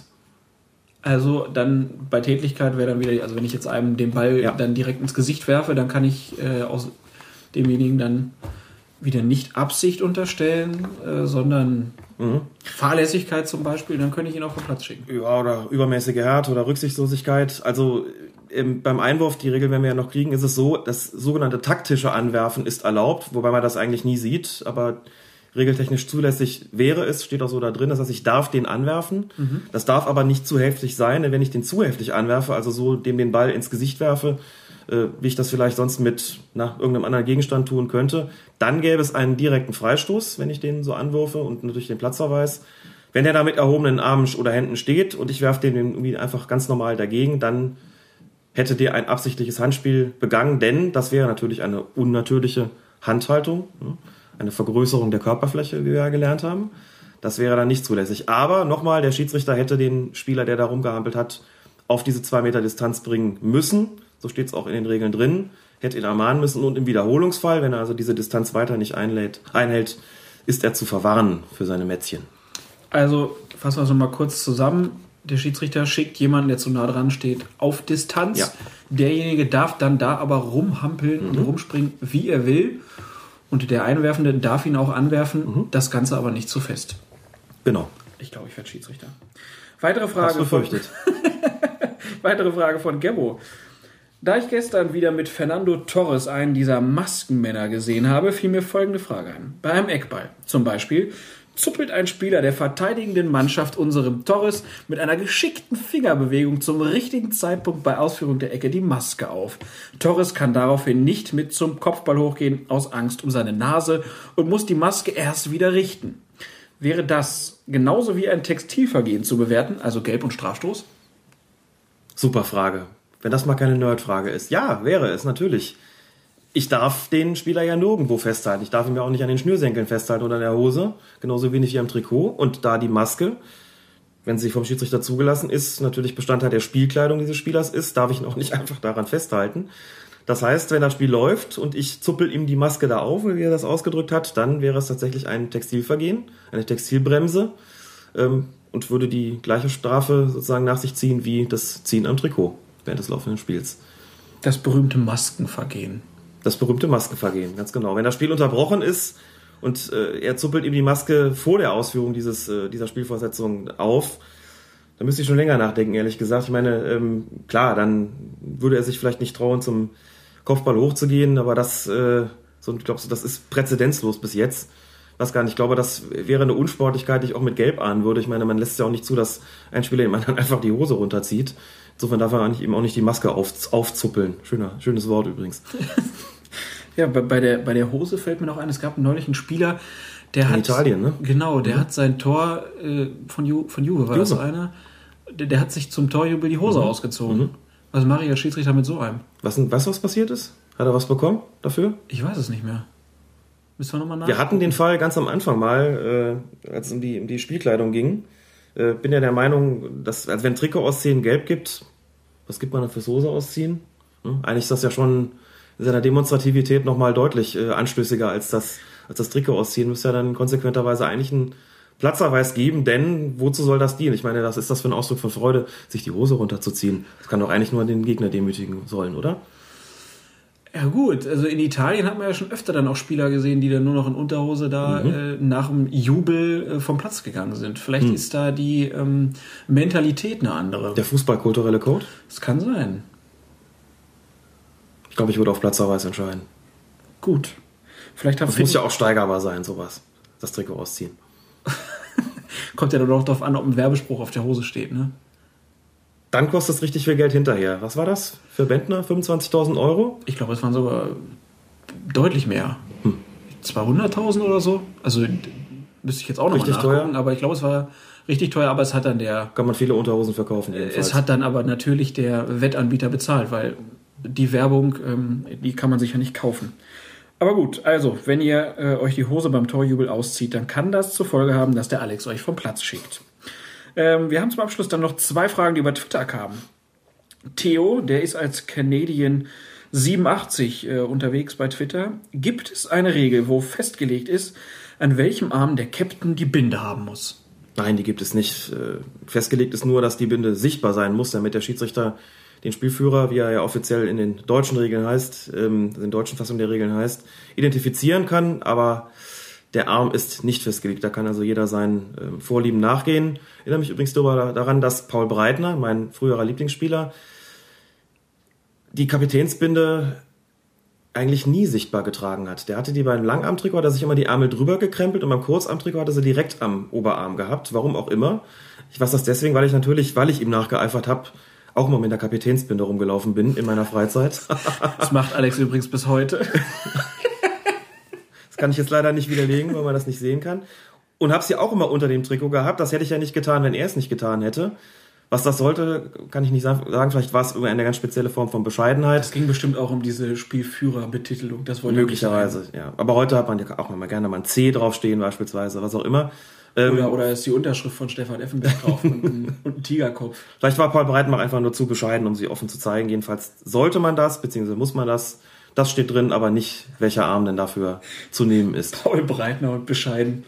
Also dann bei Tätlichkeit wäre dann wieder, also wenn ich jetzt einem den Ball dann direkt ins Gesicht werfe, dann kann ich aus demjenigen dann wieder nicht Absicht unterstellen, sondern Fahrlässigkeit zum Beispiel, dann könnte ich ihn auch vom Platz schicken. Ja, oder übermäßige Härte oder Rücksichtslosigkeit. Also beim Einwurf, die Regel werden wir ja noch kriegen, ist es so, das sogenannte taktische Anwerfen ist erlaubt, wobei man das eigentlich nie sieht, aber regeltechnisch zulässig wäre es, steht auch so da drin, das heißt, ich darf den anwerfen. Das darf aber nicht zu heftig sein, denn wenn ich den zu heftig anwerfe, also so dem den Ball ins Gesicht werfe, wie ich das vielleicht sonst mit irgendeinem anderen Gegenstand tun könnte, dann gäbe es einen direkten Freistoß, wenn ich den so anwürfe und natürlich den Platzverweis. Wenn er da mit erhobenen Armen oder Händen steht und ich werfe den irgendwie einfach ganz normal dagegen, dann hätte der ein absichtliches Handspiel begangen, denn das wäre natürlich eine unnatürliche Handhaltung, eine Vergrößerung der Körperfläche, wie wir ja gelernt haben. Das wäre dann nicht zulässig. Aber nochmal, der Schiedsrichter hätte den Spieler, der da rumgehampelt hat, auf diese 2 Meter Distanz bringen müssen. So steht es auch in den Regeln drin. Hätte ihn ermahnen müssen und im Wiederholungsfall, wenn er also diese Distanz weiter nicht einhält, ist er zu verwarnen für seine Mätzchen. Also fassen wir es nochmal kurz zusammen. Der Schiedsrichter schickt jemanden, der zu nah dran steht, auf Distanz. Ja. Derjenige darf dann da aber rumhampeln und rumspringen, wie er will. Und der Einwerfende darf ihn auch anwerfen, das Ganze aber nicht zu fest. Genau. Ich glaube, ich werde Schiedsrichter. Weitere Frage Hast befürchtet. Weitere Frage von Gebo. Da ich gestern wieder mit Fernando Torres einen dieser Maskenmänner gesehen habe, fiel mir folgende Frage ein. Bei einem Eckball zum Beispiel zuppelt ein Spieler der verteidigenden Mannschaft unserem Torres mit einer geschickten Fingerbewegung zum richtigen Zeitpunkt bei Ausführung der Ecke die Maske auf. Torres kann daraufhin nicht mit zum Kopfball hochgehen, aus Angst um seine Nase und muss die Maske erst wieder richten. Wäre das genauso wie ein Textilvergehen zu bewerten, also Gelb- und Strafstoß? Super Frage. Wenn das mal keine Nerdfrage ist. Ja, wäre es, natürlich. Ich darf den Spieler ja nirgendwo festhalten. Ich darf ihn ja auch nicht an den Schnürsenkeln festhalten oder an der Hose. Genauso wenig wie am Trikot. Und da die Maske, wenn sie vom Schiedsrichter zugelassen ist, natürlich Bestandteil der Spielkleidung dieses Spielers ist, darf ich ihn auch nicht einfach daran festhalten. Das heißt, wenn das Spiel läuft und ich zuppel ihm die Maske da auf, wie er das ausgedrückt hat, dann wäre es tatsächlich ein Textilvergehen, eine Textilbremse und würde die gleiche Strafe sozusagen nach sich ziehen wie das Ziehen am Trikot während des laufenden Spiels. Das berühmte Maskenvergehen. Das berühmte Maskenvergehen, ganz genau. Wenn das Spiel unterbrochen ist und er zuppelt ihm die Maske vor der Ausführung dieser Spielfortsetzung auf, dann müsste ich schon länger nachdenken, ehrlich gesagt. Ich meine, klar, dann würde er sich vielleicht nicht trauen, zum Kopfball hochzugehen, aber das ist präzedenzlos bis jetzt. Was gar nicht. Ich glaube, das wäre eine Unsportlichkeit, die ich auch mit Gelb ahnen würde. Ich meine, man lässt ja auch nicht zu, dass ein Spieler dem anderen einfach die Hose runterzieht. Insofern darf er eben auch nicht die Maske aufzuppeln. Schönes Wort übrigens. Ja, bei der Hose fällt mir noch ein, es gab neulich einen Spieler, der hat... Italien, ne? Genau, der hat sein Tor von Juve, war das einer? Der hat sich zum Torjubel die Hose ausgezogen. Was mache ich als Schiedsrichter mit so einem? Weißt du, was passiert ist? Hat er was bekommen dafür? Ich weiß es nicht mehr. Müssen wir nochmal nachgucken? Wir hatten den Fall ganz am Anfang mal, als es um die Spielkleidung ging. Bin ja der Meinung, dass, also wenn Trikot ausziehen gelb gibt, was gibt man dann fürs Hose ausziehen? Eigentlich ist das ja schon in seiner Demonstrativität nochmal deutlich anstößiger als das Trikot ausziehen. Müsste ja dann konsequenterweise eigentlich einen Platzverweis geben, denn wozu soll das dienen? Ich meine, was ist das für ein Ausdruck von Freude, sich die Hose runterzuziehen? Das kann doch eigentlich nur den Gegner demütigen sollen, oder? Ja gut, also in Italien hat man ja schon öfter dann auch Spieler gesehen, die dann nur noch in Unterhose da nach dem Jubel vom Platz gegangen sind. Vielleicht ist da die Mentalität eine andere. Der fußballkulturelle Code? Das kann sein. Ich glaube, ich würde auf Platzverweis entscheiden. Gut. Vielleicht das muss ja auch steigerbar sein, sowas. Das Trikot ausziehen. Kommt ja dann auch darauf an, ob ein Werbespruch auf der Hose steht, ne? Dann kostet es richtig viel Geld hinterher. Was war das für Bentner? 25.000 €? Ich glaube, es waren sogar deutlich mehr. 200.000 oder so? Also müsste ich jetzt auch noch mal nachgucken. Teuer? Aber ich glaube, es war richtig teuer. Aber es hat dann kann man viele Unterhosen verkaufen jedenfalls. Es hat dann aber natürlich der Wettanbieter bezahlt, weil die Werbung, die kann man sich ja nicht kaufen. Aber gut, also, wenn ihr euch die Hose beim Torjubel auszieht, dann kann das zur Folge haben, dass der Alex euch vom Platz schickt. Wir haben zum Abschluss dann noch 2 Fragen, die über Twitter kamen. Theo, der ist als Canadian87 unterwegs bei Twitter. Gibt es eine Regel, wo festgelegt ist, an welchem Arm der Captain die Binde haben muss? Nein, die gibt es nicht. Festgelegt ist nur, dass die Binde sichtbar sein muss, damit der Schiedsrichter den Spielführer, wie er ja offiziell in den deutschen Regeln heißt, in den deutschen Fassungen der Regeln heißt, identifizieren kann, aber der Arm ist nicht festgelegt. Da kann also jeder seinen Vorlieben nachgehen. Ich erinnere mich übrigens daran, dass Paul Breitner, mein früherer Lieblingsspieler, die Kapitänsbinde eigentlich nie sichtbar getragen hat. Der hatte die beim Langarmtrikot, hat er sich immer die Ärmel drüber gekrempelt und beim Kurzarmtrikot hat er sie direkt am Oberarm gehabt. Warum auch immer. Ich weiß das deswegen, weil ich ihm nachgeeifert habe, auch immer mit der Kapitänsbinde rumgelaufen bin in meiner Freizeit. Das macht Alex übrigens bis heute. Das kann ich jetzt leider nicht widerlegen, weil man das nicht sehen kann. Und habe sie auch immer unter dem Trikot gehabt. Das hätte ich ja nicht getan, wenn er es nicht getan hätte. Was das sollte, kann ich nicht sagen. Vielleicht war es eine ganz spezielle Form von Bescheidenheit. Es ging bestimmt auch um diese Spielführerbetitelung. Das wollte möglicherweise, ja. Aber heute hat man ja auch mal gerne mal ein C draufstehen beispielsweise, was auch immer. Oder ist die Unterschrift von Stefan Effenberg drauf und ein Tigerkopf. Vielleicht war Paul Breitmach einfach nur zu bescheiden, um sie offen zu zeigen. Jedenfalls sollte man das, beziehungsweise muss man das. Das steht drin, aber nicht, welcher Arm denn dafür zu nehmen ist. Paul Breitner und bescheiden.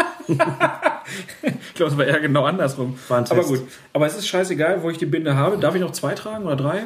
Ich glaube, es war eher genau andersrum. Aber gut. Aber es ist scheißegal, wo ich die Binde habe. Darf ich noch 2 tragen oder 3?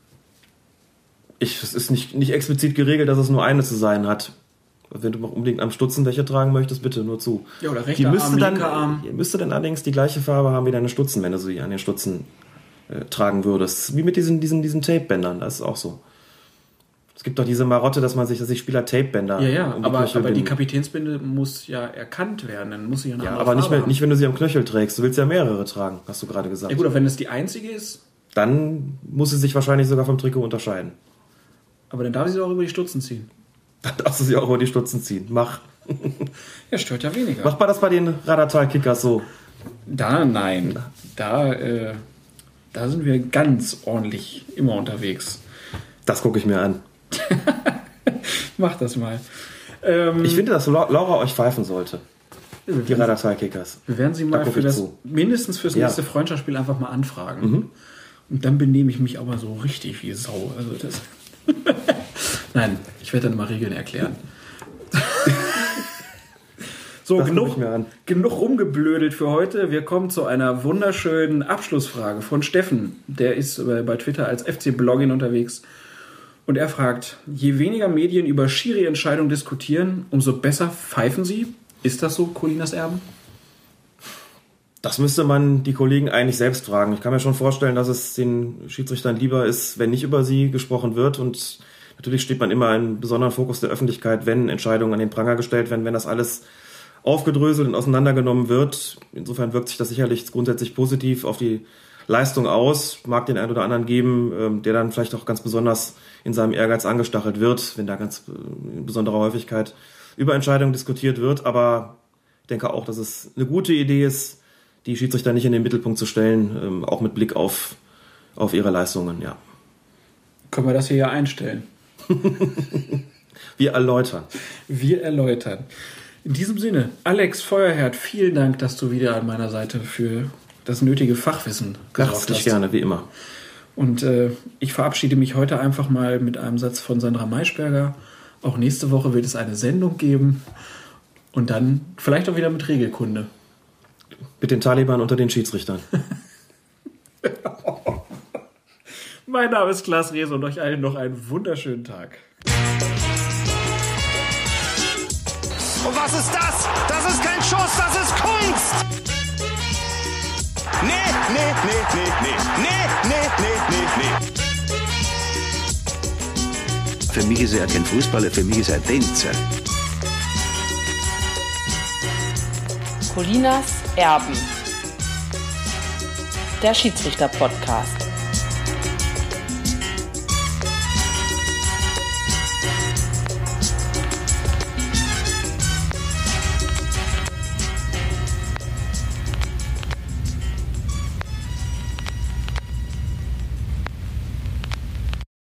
Es ist nicht explizit geregelt, dass es nur eine zu sein hat. Wenn du noch unbedingt am Stutzen welche tragen möchtest, bitte nur zu. Ja, oder rechter Arm, linker Arm. Die müsste dann allerdings die gleiche Farbe haben wie deine Stutzen, wenn du sie an den Stutzen tragen würdest. Wie mit diesen Tape-Bändern, das ist auch so. Es gibt doch diese Marotte, dass sich Spieler Tapebänder um die Knöchel aber die Kapitänsbinde muss ja erkannt werden. Dann muss sie ja aber nicht, wenn du sie am Knöchel trägst. Du willst ja mehrere tragen, hast du gerade gesagt. Ja gut, aber wenn es die einzige ist... Dann muss sie sich wahrscheinlich sogar vom Trikot unterscheiden. Aber dann darf sie auch über die Stutzen ziehen. Dann darfst du sie auch über die Stutzen ziehen. Mach. Ja, stört ja weniger. Macht man das bei den Radartal-Kickers so? Nein. Da sind wir ganz ordentlich immer unterwegs. Das gucke ich mir an. Mach das mal. Ich finde, dass Laura euch pfeifen sollte. Die Radartal-Kickers. Wir werden sie mal mindestens fürs nächste Freundschaftsspiel einfach mal anfragen. Mhm. Und dann benehme ich mich aber so richtig wie Sau. Also das Nein, ich werde dann mal Regeln erklären. So, genug rumgeblödelt für heute. Wir kommen zu einer wunderschönen Abschlussfrage von Steffen. Der ist bei Twitter als FC-Bloggin unterwegs. Und er fragt, je weniger Medien über Schiri-Entscheidungen diskutieren, umso besser pfeifen sie? Ist das so, Colinas Erben? Das müsste man die Kollegen eigentlich selbst fragen. Ich kann mir schon vorstellen, dass es den Schiedsrichtern lieber ist, wenn nicht über sie gesprochen wird. Und natürlich steht man immer in besonderen Fokus der Öffentlichkeit, wenn Entscheidungen an den Pranger gestellt werden, wenn das alles aufgedröselt und auseinandergenommen wird. Insofern wirkt sich das sicherlich grundsätzlich positiv auf die Leistung aus. Mag den einen oder anderen geben, der dann vielleicht auch ganz besonders in seinem Ehrgeiz angestachelt wird, wenn da ganz in besonderer Häufigkeit über Entscheidungen diskutiert wird. Aber ich denke auch, dass es eine gute Idee ist, die Schiedsrichter nicht in den Mittelpunkt zu stellen, auch mit Blick auf ihre Leistungen, ja. Können wir das hier ja einstellen? Wir erläutern. In diesem Sinne, Alex Feuerherd, vielen Dank, dass du wieder an meiner Seite für das nötige Fachwissen gesorgt hast. Herzlich gerne, wie immer. Und ich verabschiede mich heute einfach mal mit einem Satz von Sandra Maischberger. Auch nächste Woche wird es eine Sendung geben. Und dann vielleicht auch wieder mit Regelkunde. Mit den Taliban unter den Schiedsrichtern. Mein Name ist Klaas Reese und euch allen noch einen wunderschönen Tag. Und was ist das? Das ist kein Schuss, das ist Kunst! Nee. Für mich ist er kein Fußballer, für mich ist er ein Tänzer. Colinas Erben. Der Schiedsrichter-Podcast.